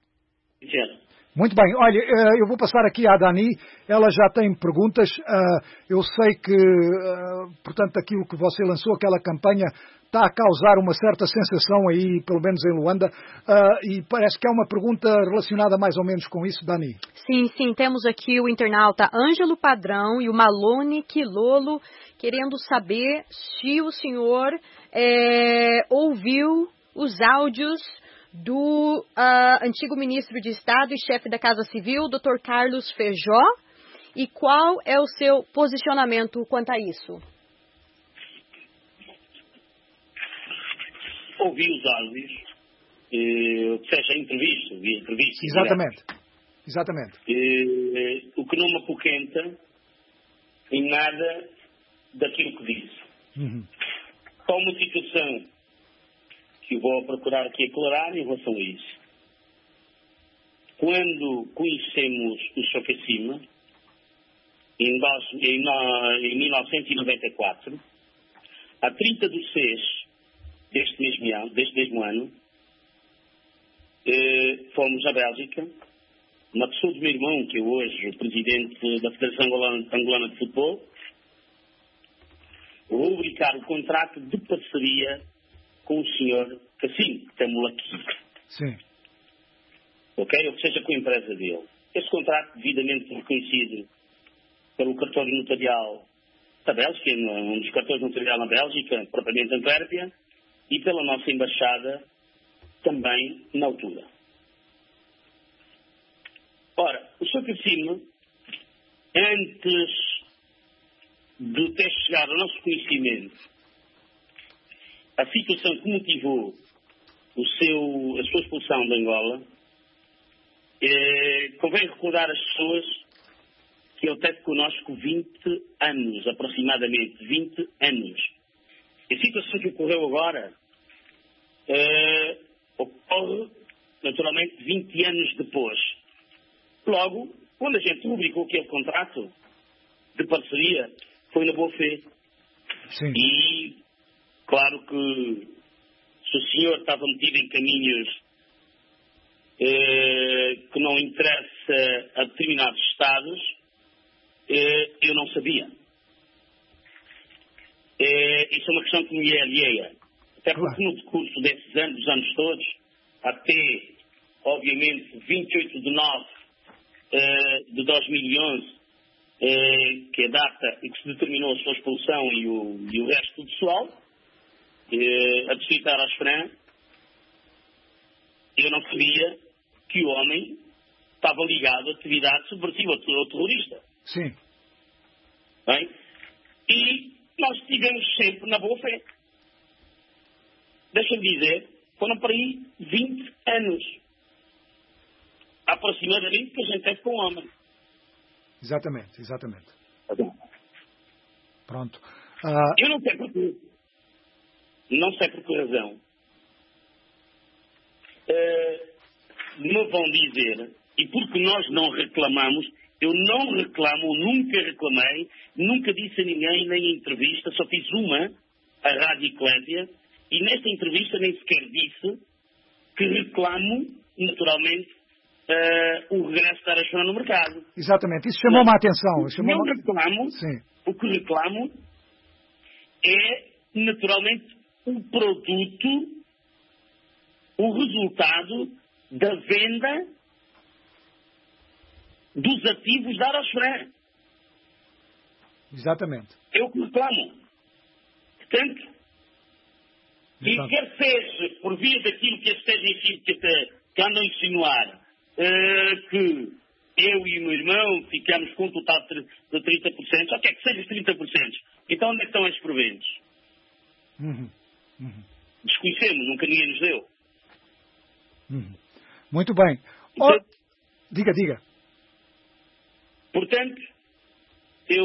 Sim. Muito bem. Olha, eu vou passar aqui à Dani. Ela já tem perguntas. Eu sei que, portanto, aquilo que você lançou, aquela campanha, está a causar uma certa sensação aí, pelo menos em Luanda. E parece que é uma pergunta relacionada mais ou menos com isso, Dani. Sim, sim. Temos aqui o internauta Ângelo Padrão e o Malone Quilolo, querendo saber se o senhor é, ouviu os áudios do uh, antigo ministro de Estado e chefe da Casa Civil, doutor Carlos Feijó, e qual é o seu posicionamento quanto a isso? Ouvi os áudios, eh, seja entrevista, vi entrevista. Exatamente, exatamente. Eh, o que não me apoquenta em nada daquilo que disse. Uhum. Há uma situação que eu vou procurar aqui aclarar em relação a isso. Quando conhecemos o Chocacima, em, em, em mil novecentos e noventa e quatro, a trinta de seis deste mesmo ano, deste mesmo ano eh, fomos à Bélgica, na pessoa do meu irmão, que é hoje o presidente da Federação Angolana, Angolana de Futebol, rubricar o contrato de parceria com o senhor Cassino, que temos aqui. Sim. Ok? Ou seja, com a empresa dele. Esse contrato, devidamente reconhecido pelo cartório notarial da Bélgica, um dos cartórios notarial na Bélgica, propriamente Antuérpia, e pela nossa embaixada também na altura. Ora, o senhor Cassino, antes de ter chegado ao nosso conhecimento a situação que motivou o seu, a sua expulsão de Angola, eh, convém recordar às pessoas que ele teve connosco vinte anos, aproximadamente vinte anos. A situação que ocorreu agora eh, ocorre, naturalmente, vinte anos depois. Logo, quando a gente publicou aquele contrato de parceria, foi na boa fé. Sim. E, claro que se o senhor estava metido em caminhos eh, que não interessa pertence a determinados Estados, eh, eu não sabia. Eh, isso é uma questão que me é alheia. Até porque no decurso desses anos, dos anos todos, até, obviamente, vinte e oito de nove eh, de dois mil e onze, eh, que é a data em que se determinou a sua expulsão e o, e o resto do pessoal, eh, a distritar às Fran, eu não sabia que o homem estava ligado a atividade subversiva ou terrorista. Sim. Bem? E nós estivemos sempre na boa fé. Deixa-me dizer, foram para aí vinte anos. Aproximadamente que a gente teve com o homem. Exatamente, exatamente. Pronto. Uh... Eu não sei por quê. Não sei por que razão. Uh, me vão dizer, e porque nós não reclamamos, eu não reclamo, nunca reclamei, nunca disse a ninguém, nem em entrevista, só fiz uma, a Rádio Eclésia, e nesta entrevista nem sequer disse que reclamo, naturalmente, uh, o regresso da Arasfran no mercado. Exatamente, isso chamou-me a atenção. Chamou não reclamo, Sim. O que reclamo é, naturalmente, o produto, o resultado da venda dos ativos da Arasfran. Exatamente. É o que reclamo. Portanto, e quer seja por via daquilo que esteja em si, que, que andam a insinuar, uh, que eu e o meu irmão ficamos com um total de trinta por cento, ou quer que seja os trinta por cento. Então onde é que estão esses proventos? Uhum. Uhum. Desconhecemos, nunca ninguém nos deu. Uhum. Muito bem. Oh, Portanto, diga, diga. Portanto, eu,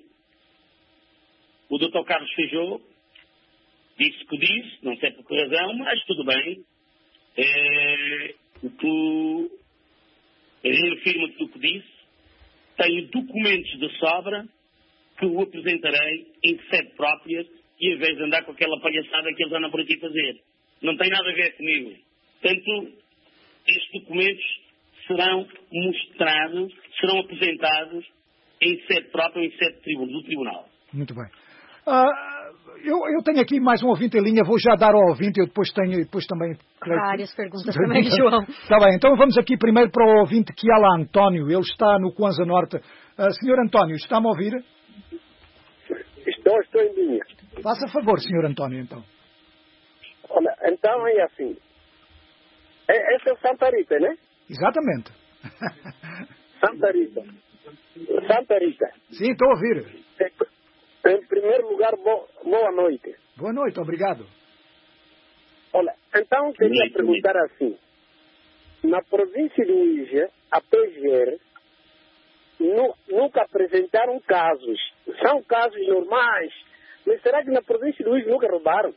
o doutor Carlos Feijó disse que disse, não sei por que razão, mas tudo bem. É, o que reafirma tudo o que disse. Tenho documentos de sobra que o apresentarei em sede própria e em vez de andar com aquela palhaçada que eles andam por aqui fazer. Não tem nada a ver comigo. Portanto, estes documentos serão mostrados, serão apresentados em sede própria, em sede do tribunal. Muito bem. Uh, eu, eu tenho aqui mais um ouvinte em linha, vou já dar ao ouvinte, eu depois tenho depois também... Várias perguntas também, João. Está bem, então vamos aqui primeiro para o ouvinte Kiala António, ele está no Kwanza Norte. Uh, senhor António, está-me a ouvir? Estou, estou em linha. Faça favor, senhor António, então. Olha, então é assim. É, esse é o Santa Rita, né? Exatamente. Santa Rita. Santa Rita. Sim, estou a ouvir. Em primeiro lugar, bo boa noite. Boa noite, obrigado. Olha, então eu queria perguntar assim. Na província do Ija, a P G R, nu nunca apresentaram casos. São casos normais. Mas será que na província do Ija nunca roubaram?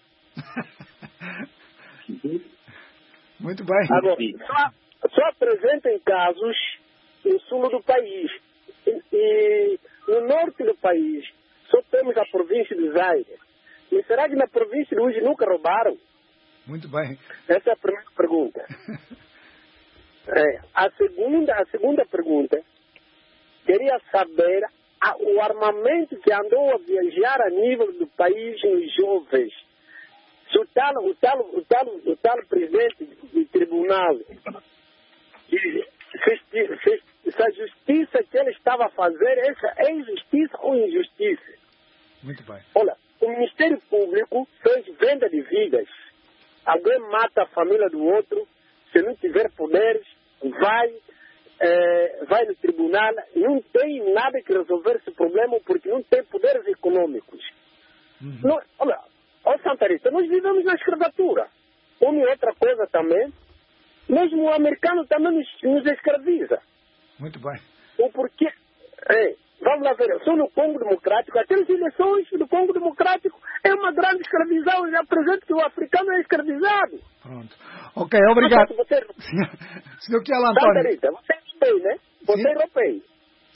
Muito bem. Agora, só, só apresentem casos no sul do país. E, e no norte do país só temos a província de Zaire. Mas será que na província de hoje nunca roubaram? Muito bem. Essa é a primeira pergunta. É, a, segunda, a segunda pergunta, queria saber a, o armamento que andou a viajar a nível do país nos jovens. Se o tal, o tal, o tal, o tal presidente do tribunal, se, se, se, se a justiça que ele estava a fazer, essa é injustiça ou injustiça? Muito bem. Olha, o Ministério Público fez venda de vidas. Alguém mata a família do outro, se não tiver poderes, vai, é, vai no tribunal, não tem nada que resolver esse problema porque não tem poderes econômicos. Uhum. Não, olha, ó Santa Rita, nós vivemos na escravatura. Uma e outra coisa também, mesmo o americano também nos, nos escraviza. Muito bem. O porquê... É, vamos lá ver, eu sou no Congo Democrático, aquelas eleições do Congo Democrático é uma grande escravização, já apresento que o africano é escravizado. Pronto. Ok, obrigado. Você, senhor, senhor Kiala António. Santa Rita, você é europeu, né? Você é europeu.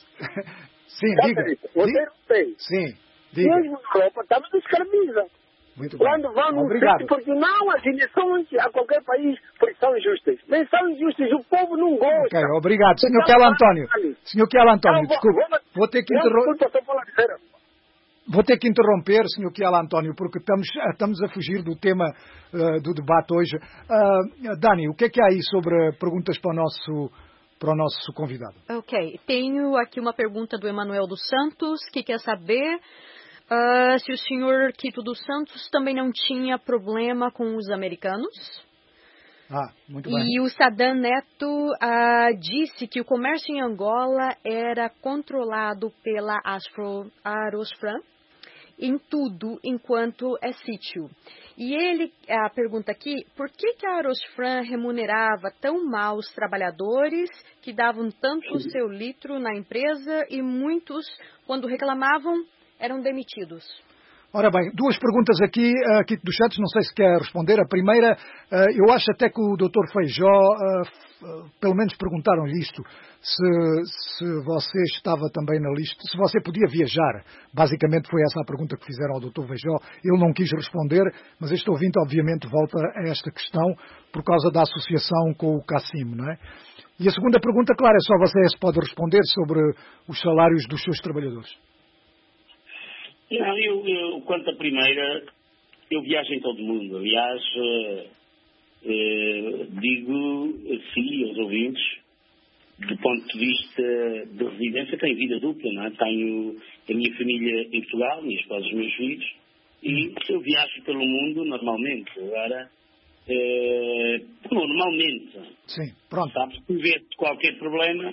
Sim, Santa diga. Rita, você é europeu. Sim, diga. Mesmo na Europa, também nos escraviza. Muito bem. Quando vamos Obrigado. ver, porque não as eleições a qualquer país são injustas. Nem são injustas, o povo não gosta. Ok, obrigado. senhor Então, Kelo António. vale. senhor Kelo António, Não, vou- desculpe. vou- Vou ter que não, interromper. desculpa, estou falando sério. Vou ter que interromper, senhor Kelo António, porque estamos, estamos a fugir do tema uh, do debate hoje. Uh, Dani, o que é que há aí sobre perguntas para o nosso, para o nosso convidado? Ok, tenho aqui uma pergunta do Emanuel dos Santos, que quer saber uh, se o senhor Quito dos Santos também não tinha problema com os americanos. Ah, muito bem. E o Saddam Neto uh, disse que o comércio em Angola era controlado pela Afro, Arosfran em tudo enquanto é sítio. E ele, a pergunta aqui, por que, que a Arosfran remunerava tão mal os trabalhadores que davam tanto o seu litro na empresa e muitos, quando reclamavam, eram demitidos? Ora bem, duas perguntas aqui, uh, Quito dos Santos, não sei se quer responder. A primeira, uh, eu acho até que o doutor Feijó, uh, uh, pelo menos perguntaram-lhe isto, se, se você estava também na lista, se você podia viajar. Basicamente foi essa a pergunta que fizeram ao doutor Feijó. Ele não quis responder, mas este ouvinte obviamente volta a esta questão por causa da associação com o Cassim, não é? E a segunda pergunta, claro, é só você se pode responder sobre os salários dos seus trabalhadores. Não, eu, eu, quanto à primeira, eu viajo em todo o mundo. Aliás, eh, eh, digo sim aos ouvintes, do ponto de vista de residência, tenho vida dupla, não é? Tenho a minha família em Portugal, minha esposa e os meus filhos, e eu viajo pelo mundo normalmente. Agora, eh, normalmente, sim, pronto. Sabes, se vê qualquer problema,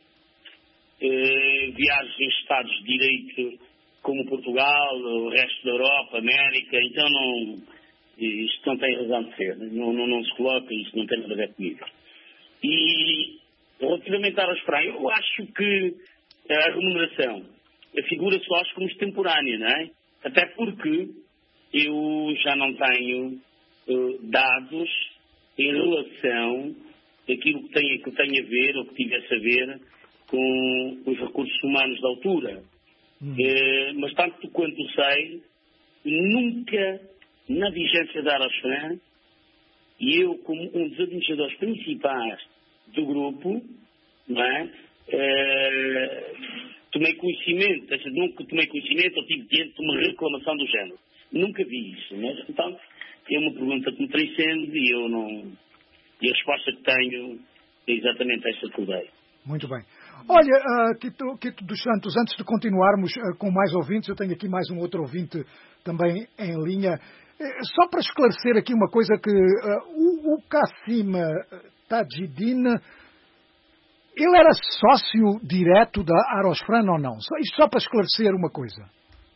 eh, viajo em Estados de Direito, como Portugal, o resto da Europa, América, então não, isto não tem razão de ser, não, não, não se coloca, isto não tem nada a ver comigo. E relativamente à Arosfran, eu acho que a remuneração figura só acho como extemporânea, não é? Até porque eu já não tenho uh, dados em relação àquilo que tem, que tem a ver, ou que tivesse a ver, com os recursos humanos da altura. Hum. Eh, mas tanto quanto sei, nunca na vigência da Arosfran, e eu como um dos administradores principais do grupo, não é? Eh, tomei conhecimento, seja, nunca tomei conhecimento ou tive diante de uma reclamação do género. Nunca vi isso, mas então é uma pergunta que me transcende e eu não, e a resposta que tenho é exatamente esta que eu dei. Muito bem. Olha, uh, Quito, Quito dos Santos, antes de continuarmos uh, com mais ouvintes, eu tenho aqui mais um outro ouvinte também em linha. Uh, só para esclarecer aqui uma coisa que uh, o, o Cassim Tajidin, ele era sócio direto da Arosfran ou não? Só, isto só para esclarecer uma coisa.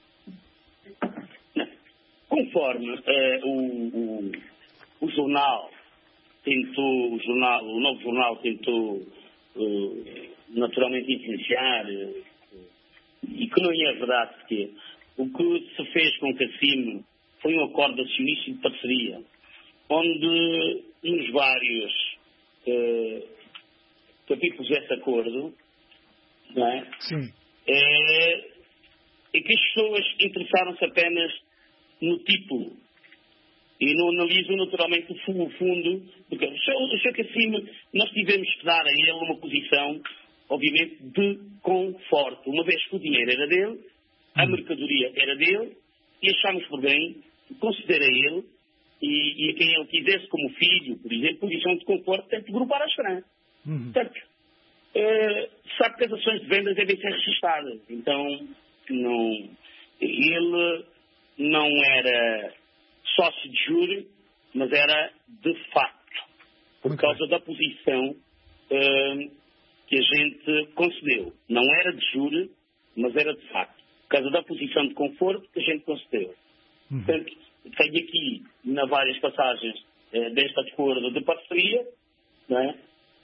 Conforme uh, o, o, o jornal tentou, o, jornal, o novo jornal tentou uh, naturalmente influenciar, uh, e que não é verdade, porque o que se fez com o Cassim foi um acordo de acionista e de parceria, onde nos vários uh, capítulos desse acordo, não é? Sim. É, é que as pessoas interessaram-se apenas no título e não analisam naturalmente o fundo, porque o senhor Cassim, nós tivemos que dar a ele uma posição, obviamente, de conforto, uma vez que o dinheiro era dele, a mercadoria era dele, e achámos por bem considerar ele e, e a quem ele quisesse como filho, por exemplo, posição de conforto, tem que agrupar as Arosfran. Uhum. Portanto, uh, sabe que as ações de vendas devem ser registradas, então não, ele não era sócio de jure, mas era de facto, por Muito causa bem. da posição uh, que a gente concedeu. Não era de jure, mas era de facto, por causa da posição de conforto que a gente concedeu. Uhum. Portanto, tenho aqui, na várias passagens uh, deste acordo de parceria, não é?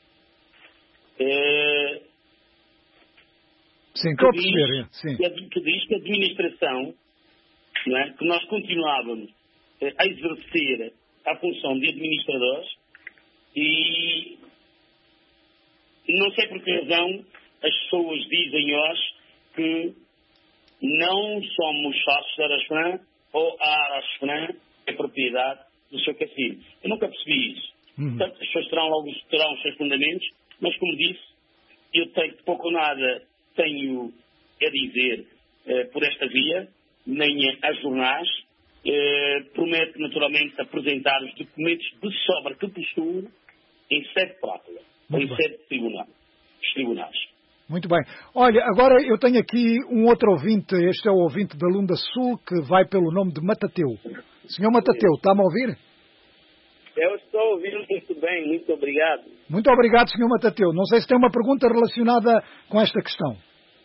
Uh, Sim, estou a perceber. Sim. Que, que diz que a administração, não é? Que nós continuávamos uh, a exercer a função de administradores e não sei por que razão as pessoas dizem hoje que não somos sócios da Arosfran ou a Araxfran é propriedade do seu Cassino. Eu nunca percebi isso. Uhum. Portanto, as pessoas terão logo terão os seus fundamentos, mas como disse, eu tenho pouco ou nada tenho a dizer eh, por esta via, nem a jornais. Eh, prometo naturalmente apresentar os documentos de sobra que possuo em sede própria, ou em sede de tribunal, dos tribunais. Muito bem. Olha, agora eu tenho aqui um outro ouvinte, este é o ouvinte da Lunda Sul, que vai pelo nome de Matateu. Senhor Matateu, está-me a ouvir? Eu estou ouvindo muito bem, muito obrigado. Muito obrigado, senhor Matateu. Não sei se tem uma pergunta relacionada com esta questão.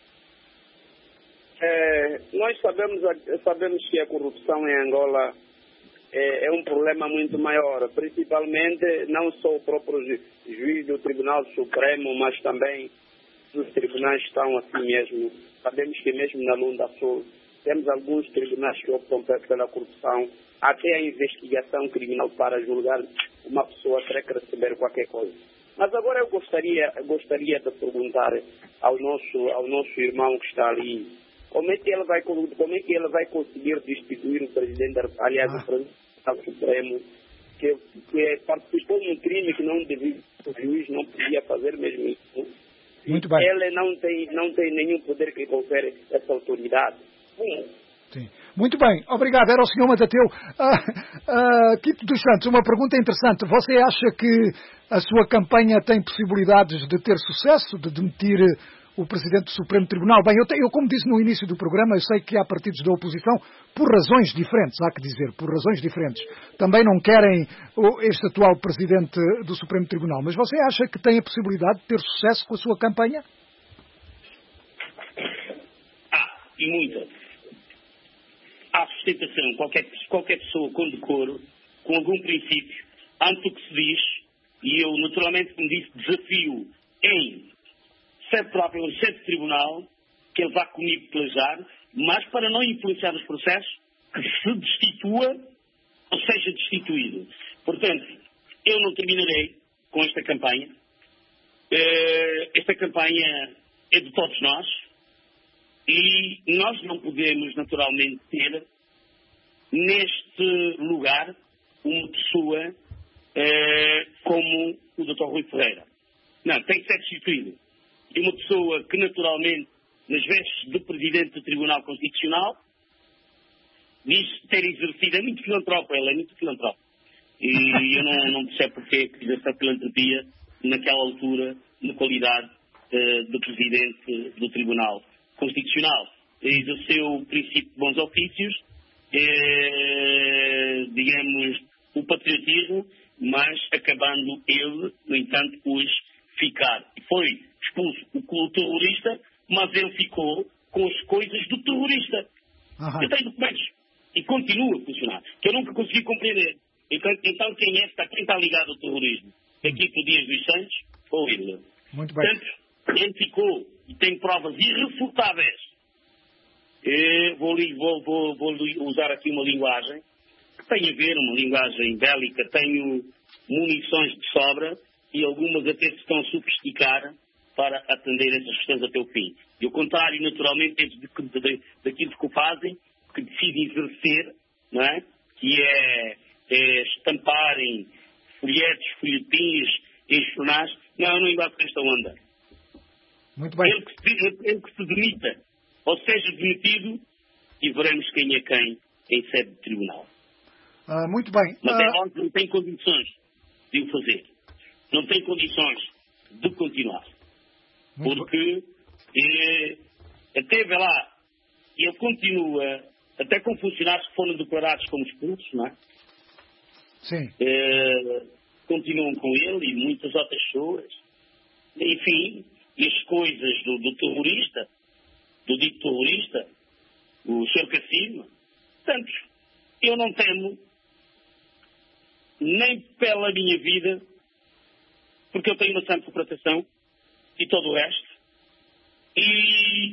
É, nós sabemos, sabemos que a corrupção em Angola é, é um problema muito maior, principalmente não só o próprio ju, juiz do Tribunal Supremo, mas também os tribunais estão assim mesmo. Sabemos que mesmo na Lunda Sul temos alguns tribunais que optam pela corrupção, até a investigação criminal para julgar uma pessoa terá que receber qualquer coisa. Mas agora eu gostaria, gostaria de perguntar ao nosso, ao nosso irmão que está ali, como é que ele vai, como é que ele vai conseguir destituir o presidente, aliás, ah. o presidente do Supremo, que, que participou de um crime que não devia, o juiz não podia fazer mesmo isso. Muito bem. Ele não tem, não tem nenhum poder que confere essa autoridade. Sim. Sim. Muito bem, obrigado. Era o senhor Matateu. Ah, ah, Quito dos Santos, uma pergunta interessante. Você acha que a sua campanha tem possibilidades de ter sucesso, de demitir o Presidente do Supremo Tribunal? Bem, eu, te, eu como disse no início do programa, eu sei que há partidos da oposição, por razões diferentes, há que dizer, por razões diferentes, também não querem este atual Presidente do Supremo Tribunal. Mas você acha que tem a possibilidade de ter sucesso com a sua campanha? Ah, e muita. Há sustentação, qualquer, qualquer pessoa com decoro, com algum princípio, ante o que se diz, e eu naturalmente, como disse, desafio em sede própria, em sede de tribunal, que ele vá comigo pelejar, mas para não influenciar os processos, que se destitua ou seja destituído. Portanto, eu não terminarei com esta campanha. Esta campanha é de todos nós. E nós não podemos, naturalmente, ter neste lugar uma pessoa eh, como o doutor Rui Ferreira. Não, tem que ser destituído. E uma pessoa que, naturalmente, nas vestes de Presidente do Tribunal Constitucional, diz ter exercido, é muito filantropo, ele é muito filantropo. E eu não, não percebo porque que fez essa filantropia naquela altura, na qualidade eh, de Presidente do Tribunal Constitucional. Exerceu o princípio de bons ofícios, eh, digamos, o patriotismo, mas acabando ele, no entanto, por ficar. Foi expulso o terrorista, mas ele ficou com as coisas do terrorista. Uhum. Eu tenho documentos. E continua a funcionar. Que eu nunca consegui compreender. Então, então quem é que está, quem está ligado ao terrorismo? Aqui por Dias dos Santos ou ele? Muito bem. Portanto, ele ficou e tem provas irrefutáveis. Eu vou, vou, vou, vou usar aqui uma linguagem que tem a ver, uma linguagem bélica. Tenho munições de sobra e algumas até se estão a sofisticar para atender essas questões até o fim. E o contrário, naturalmente, é daquilo que o fazem, que decidem exercer, não é? Que é, é estamparem folhetos, folhetins em jornais. Não, eu não embarco nesta onda. Muito bem. Ele que, se, ele que se demita, ou seja demitido, e veremos quem é quem em sede de tribunal. Ah, muito bem. Mas ah... é óbvio que não tem condições de o fazer. Não tem condições de continuar. Muito porque é, até vê lá, ele continua, até com funcionários que foram declarados como expulsos, não é? Sim. É, continuam com ele e muitas outras pessoas. Enfim, e as coisas do, do terrorista, do dito terrorista, o senhor Cassino. Portanto, eu não temo, nem pela minha vida, porque eu tenho uma santa proteção e todo o resto, e,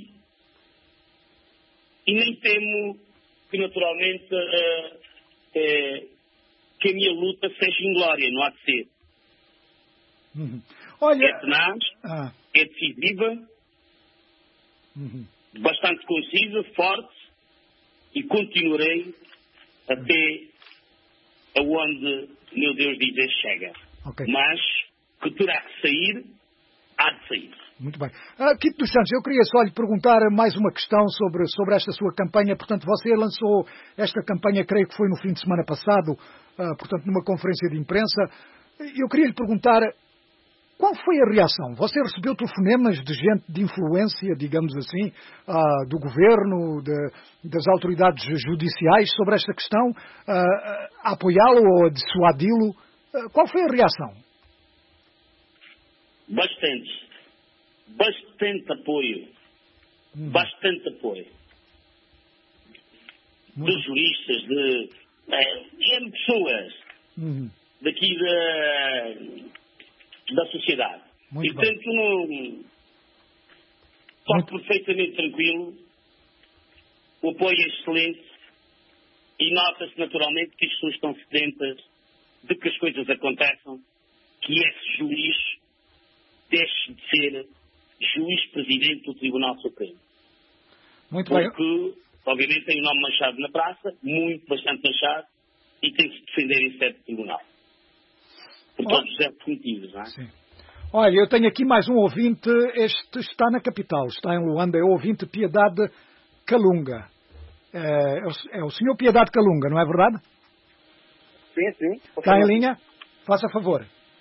e nem temo que naturalmente uh, uh, que a minha luta seja inglória, não há de ser. Uhum. Olha... É tenaz, ah. é decisiva, uhum. bastante concisa, forte, e continuarei até aonde, meu Deus, dizer chega. Okay. Mas que terá que sair, há de sair. Muito bem. Ah, Quito dos Santos, eu queria só lhe perguntar mais uma questão sobre, sobre esta sua campanha. Portanto, você lançou esta campanha, creio que foi no fim de semana passado, ah, portanto, numa conferência de imprensa. Eu queria lhe perguntar qual foi a reação? Você recebeu telefonemas de gente de influência, digamos assim, ah, do governo, de, das autoridades judiciais sobre esta questão, ah, a apoiá-lo ou a dissuadi-lo? Ah, qual foi a reação? Bastante. Bastante apoio. Uhum. Bastante apoio. Muito. De juristas, de, de, de pessoas uhum. daqui da, da sociedade. Muito e, portanto, não, estou perfeitamente tranquilo. O apoio é excelente e nota-se naturalmente que as pessoas estão sedentas de que as coisas aconteçam, que esse juiz deixe de ser juiz-presidente do Tribunal Supremo. Muito Porque, bem. obviamente, tem o nome manchado na praça, muito, bastante manchado, e tem que se defender em sede de tribunal. Por oh. todos os certos motivos, não é? Sim. Olha, eu tenho aqui mais um ouvinte, este está na capital, está em Luanda, é o ouvinte Piedade Calunga. É, é o senhor Piedade Calunga, não é verdade? Sim, sim. Está em linha? Faça favor.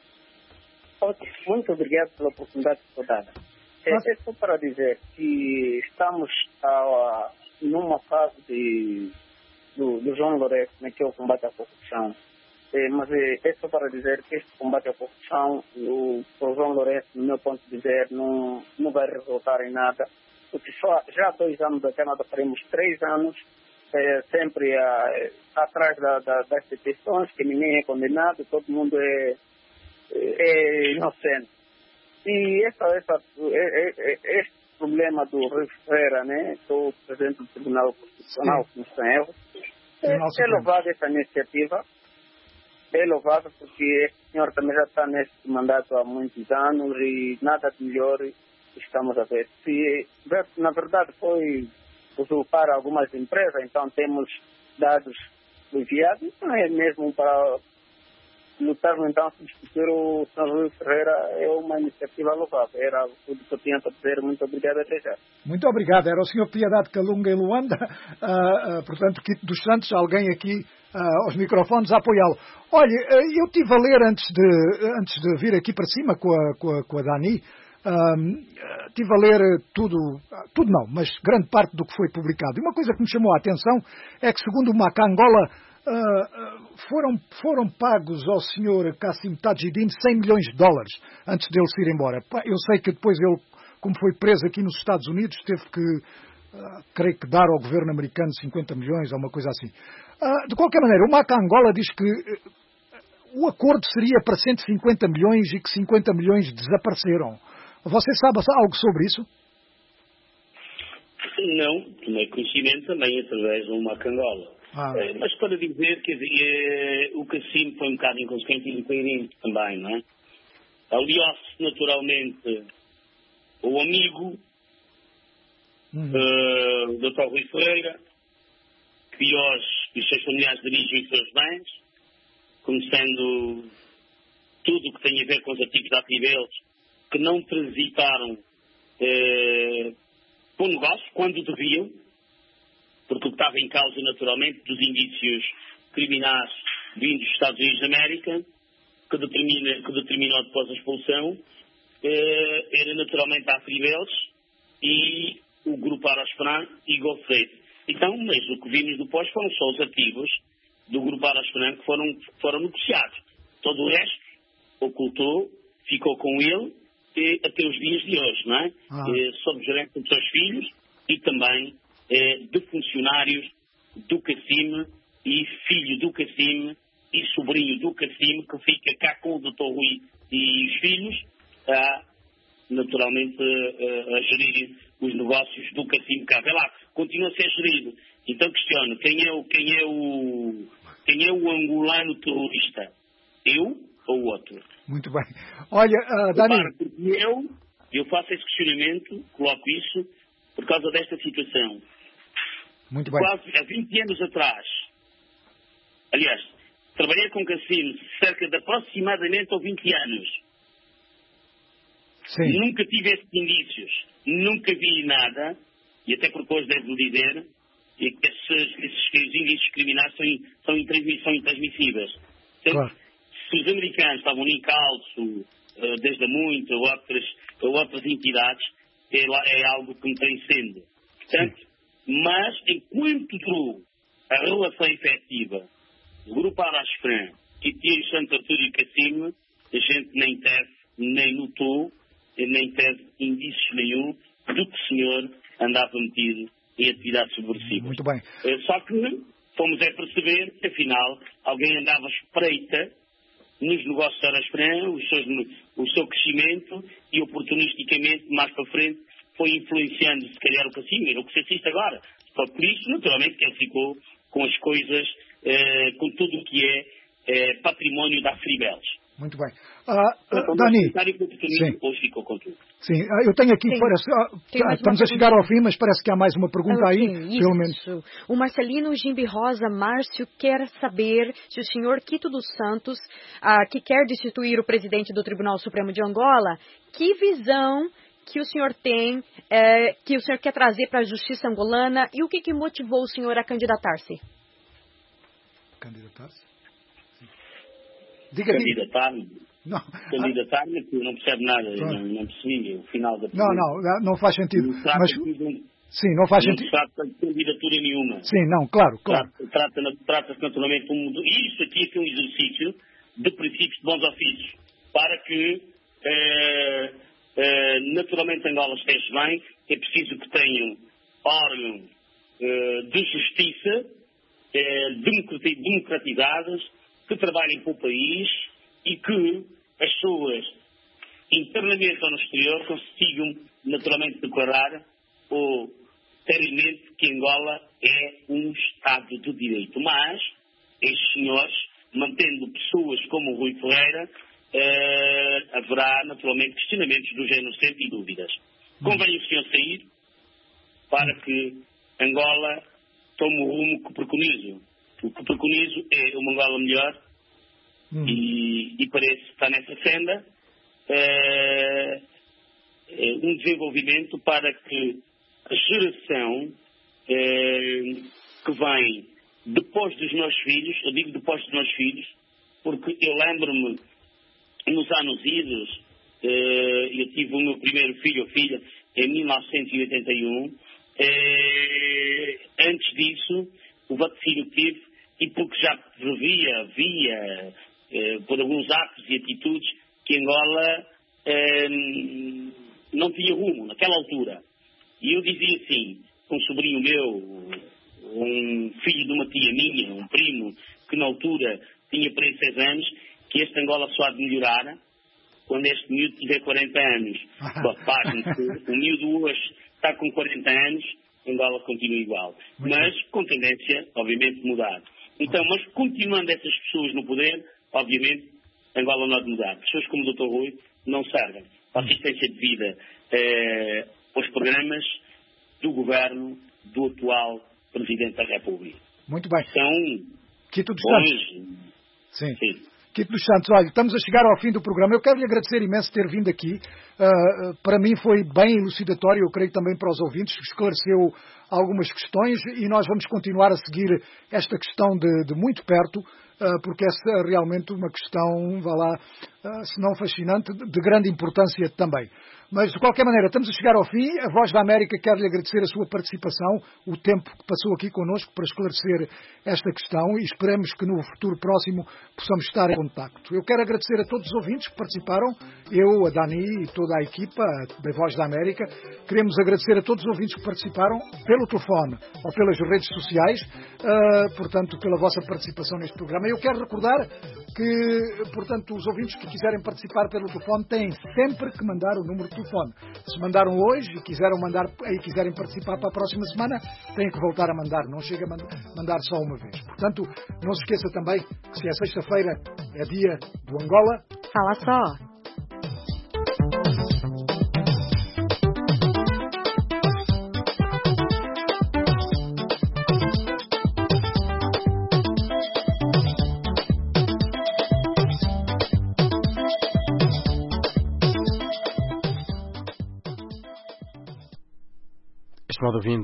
Muito obrigado pela oportunidade que foi dada. É, é só para dizer que estamos a, numa fase de, do, do João Lourenço, né, que é o combate à corrupção. É, mas é, é só para dizer que este combate à corrupção, o, o João Lourenço, no meu ponto de ver, não, não vai resultar em nada. Porque só, já há dois anos da Canadá, faremos três anos, é, sempre a, é, atrás da, da, das petições, que ninguém é condenado, todo mundo é, é inocente. E essa, essa, é, é, este problema do Rui Ferreira, né, do presidente do Tribunal Constitucional, com sem erro, é, é louvável essa iniciativa, é louvável porque este senhor também já está neste mandato há muitos anos e nada de melhor estamos a ver. Se, na verdade, foi usurpar algumas empresas, então temos dados enviados, não é mesmo para lutar, então, substituir o São Rui Ferreira é uma iniciativa louvável. Era tudo que eu tinha para dizer. Muito obrigado até já. Muito obrigado. Era o senhor Piedade Calunga em Luanda, uh, uh, portanto, Quito dos Santos, alguém aqui uh, aos microfones a apoiá-lo. Olha, uh, eu estive a ler antes de, antes de vir aqui para cima com a, com a, com a Dani, um, estive a ler tudo, tudo não, mas grande parte do que foi publicado. E uma coisa que me chamou a atenção é que, segundo o Macangola, Uh, foram, foram pagos ao senhor Kassim Tajidin cem milhões de dólares antes dele se ir embora. Eu sei que depois ele, como foi preso aqui nos Estados Unidos, teve que, uh, creio que, dar ao governo americano cinquenta milhões ou uma coisa assim. Uh, de qualquer maneira, o Macangola diz que uh, o acordo seria para cento e cinquenta milhões e que cinquenta milhões desapareceram. Você sabe algo sobre isso? Não, tomei conhecimento também através do Macangola. Ah. Mas para dizer que eh, o Kassim foi um bocado inconsequente e incoerente também, não é? Aliou-se naturalmente o amigo uhum. uh, do doutor Rui Ferreira, que hoje os seus familiares dirigem os seus bens, começando tudo o que tem a ver com os artigos ativos deles, que não transitaram uh, por negócio, quando deviam, porque o que estava em causa, naturalmente, dos indícios criminais vindos dos Estados Unidos da América, que, determina, que determinou depois a expulsão, eh, era naturalmente a Tribelos e o Grupo Arasfran e Golfredo. Então, mas o que vimos depois foram só os ativos do Grupo Arasfran que foram, foram negociados. Todo o resto ocultou, ficou com ele eh, até os dias de hoje, não é? Ah. Eh, sob gerência dos seus filhos e também de funcionários do Kassim e filho do Kassim e sobrinho do Kassim, que fica cá com o doutor Rui e os filhos, a, naturalmente a, a gerir os negócios do Kassim cá. Vê lá, continua a ser gerido. Então questiono, quem é o, quem é o, quem é o angolano terrorista? Eu ou o outro? Muito bem. Olha, uh, Dani... Porque eu, eu faço esse questionamento, coloco isso, por causa desta situação. Muito bem. Quase há vinte anos atrás, Aliás, trabalhei com cassinos cerca de aproximadamente ou vinte anos. Sim. Nunca tive esses indícios, nunca vi nada, e até porque hoje devo dizer que esses, esses indícios criminais são, são, intransmi, são intransmissíveis. Claro. Se os americanos estavam em calço, desde há muito, ou outras, ou outras entidades, é, é algo que me transcende. Portanto, sim. Mas enquanto durou a relação efetiva do Grupo Arasfran e Tio Santo Arturo e Cassino, a gente nem teve, nem notou, nem teve indícios nenhum do que o senhor andava metido em atividades subversivas. Muito bem. Só que fomos a perceber que, afinal, alguém andava espreita nos negócios da Arasfran, o seu, o seu crescimento e, oportunisticamente, mais para frente, foi influenciando, se calhar, o Cassino, era o que se assiste agora. Só por isso, naturalmente, que ele ficou com as coisas, eh, com tudo o que é eh, património da Afribeles. Muito bem. Uh, uh, Dani. Sim. Hoje ficou com tudo. Sim, eu tenho aqui, Sim. parece, ah, estamos a chegar ao fim, mas parece que há mais uma pergunta ah, aí, sim, pelo menos. O Marcelino Gimbi Rosa Márcio quer saber se o senhor Quito dos Santos, ah, que quer destituir o presidente do Tribunal Supremo de Angola, que visão que o senhor tem, eh, que o senhor quer trazer para a justiça angolana e o que, que motivou o senhor a candidatar-se? Candidatar-se? Diga, Candidatar-me? Não. Candidatar-me, que eu não percebo nada, eu não, não percebi o final da pergunta. Não, não, não faz sentido. Não trata mas, de, sim, não faz não sentido. Não trata de candidatura nenhuma. Sim, não, claro, claro. Trata-se trata naturalmente um, e isto aqui é um exercício de princípios de bons ofícios, para que eh, eh, naturalmente Angola esteja bem, é preciso que tenham órgãos eh, de justiça eh, democratizados, que trabalhem para o país e que as pessoas, internamente ou no exterior, consigam naturalmente declarar ou terem em mente que Angola é um Estado de Direito. Mas estes senhores, mantendo pessoas como o Rui Ferreira, eh, haverá naturalmente questionamentos do género sempre e dúvidas. Convém o senhor sair para que Angola tome o rumo que preconizo. O que preconizo é uma Angola melhor hum. e, e parece estar nessa senda é, é um desenvolvimento para que a geração é, que vem depois dos meus filhos, eu digo depois dos meus filhos, porque eu lembro-me nos anos idos, é, eu tive o meu primeiro filho ou filha em mil novecentos e oitenta e um, é, antes disso o vaticínio que tive, e porque já previa, via, eh, por alguns atos e atitudes, que Angola eh, não tinha rumo, naquela altura. E eu dizia assim, um sobrinho meu, um filho de uma tia minha, um primo, que na altura tinha para aí seis anos, que este Angola só há de melhorar quando este miúdo tiver quarenta anos. Pasme-se, o miúdo hoje está com quarenta anos, Angola continua igual. Muito mas com tendência, obviamente, de mudar. Então, mas continuando essas pessoas no poder, obviamente, Angola não há de mudar. Pessoas como o doutor Rui não servem para assistência de vida eh, aos programas do governo do atual Presidente da República. Muito bem. São Quito dos Santos. Sim. Sim. Quito dos Santos, olha, estamos a chegar ao fim do programa. Eu quero lhe agradecer imenso ter vindo aqui. Uh, para mim foi bem elucidatório, eu creio também para os ouvintes, esclareceu algumas questões e nós vamos continuar a seguir esta questão de, de muito perto, uh, porque essa é realmente uma questão, vá lá, uh, se não fascinante, de, de grande importância também. Mas, de qualquer maneira, estamos a chegar ao fim. A Voz da América quer lhe agradecer a sua participação, o tempo que passou aqui connosco para esclarecer esta questão e esperemos que no futuro próximo possamos estar em contacto. Eu quero agradecer a todos os ouvintes que participaram, eu, a Dani e toda a equipa da Voz da América. Queremos agradecer a todos os ouvintes que participaram pelo telefone ou pelas redes sociais, uh, portanto, pela vossa participação neste programa. Eu quero recordar que, portanto, os ouvintes que quiserem participar pelo telefone têm sempre que mandar o número de telefone. Se mandaram hoje e quiseram mandar e quiserem participar para a próxima semana, têm que voltar a mandar, não chega a mandar só uma vez. Portanto, não se esqueça também que se é sexta-feira é dia do Angola. Fala só. estimado ouvinte.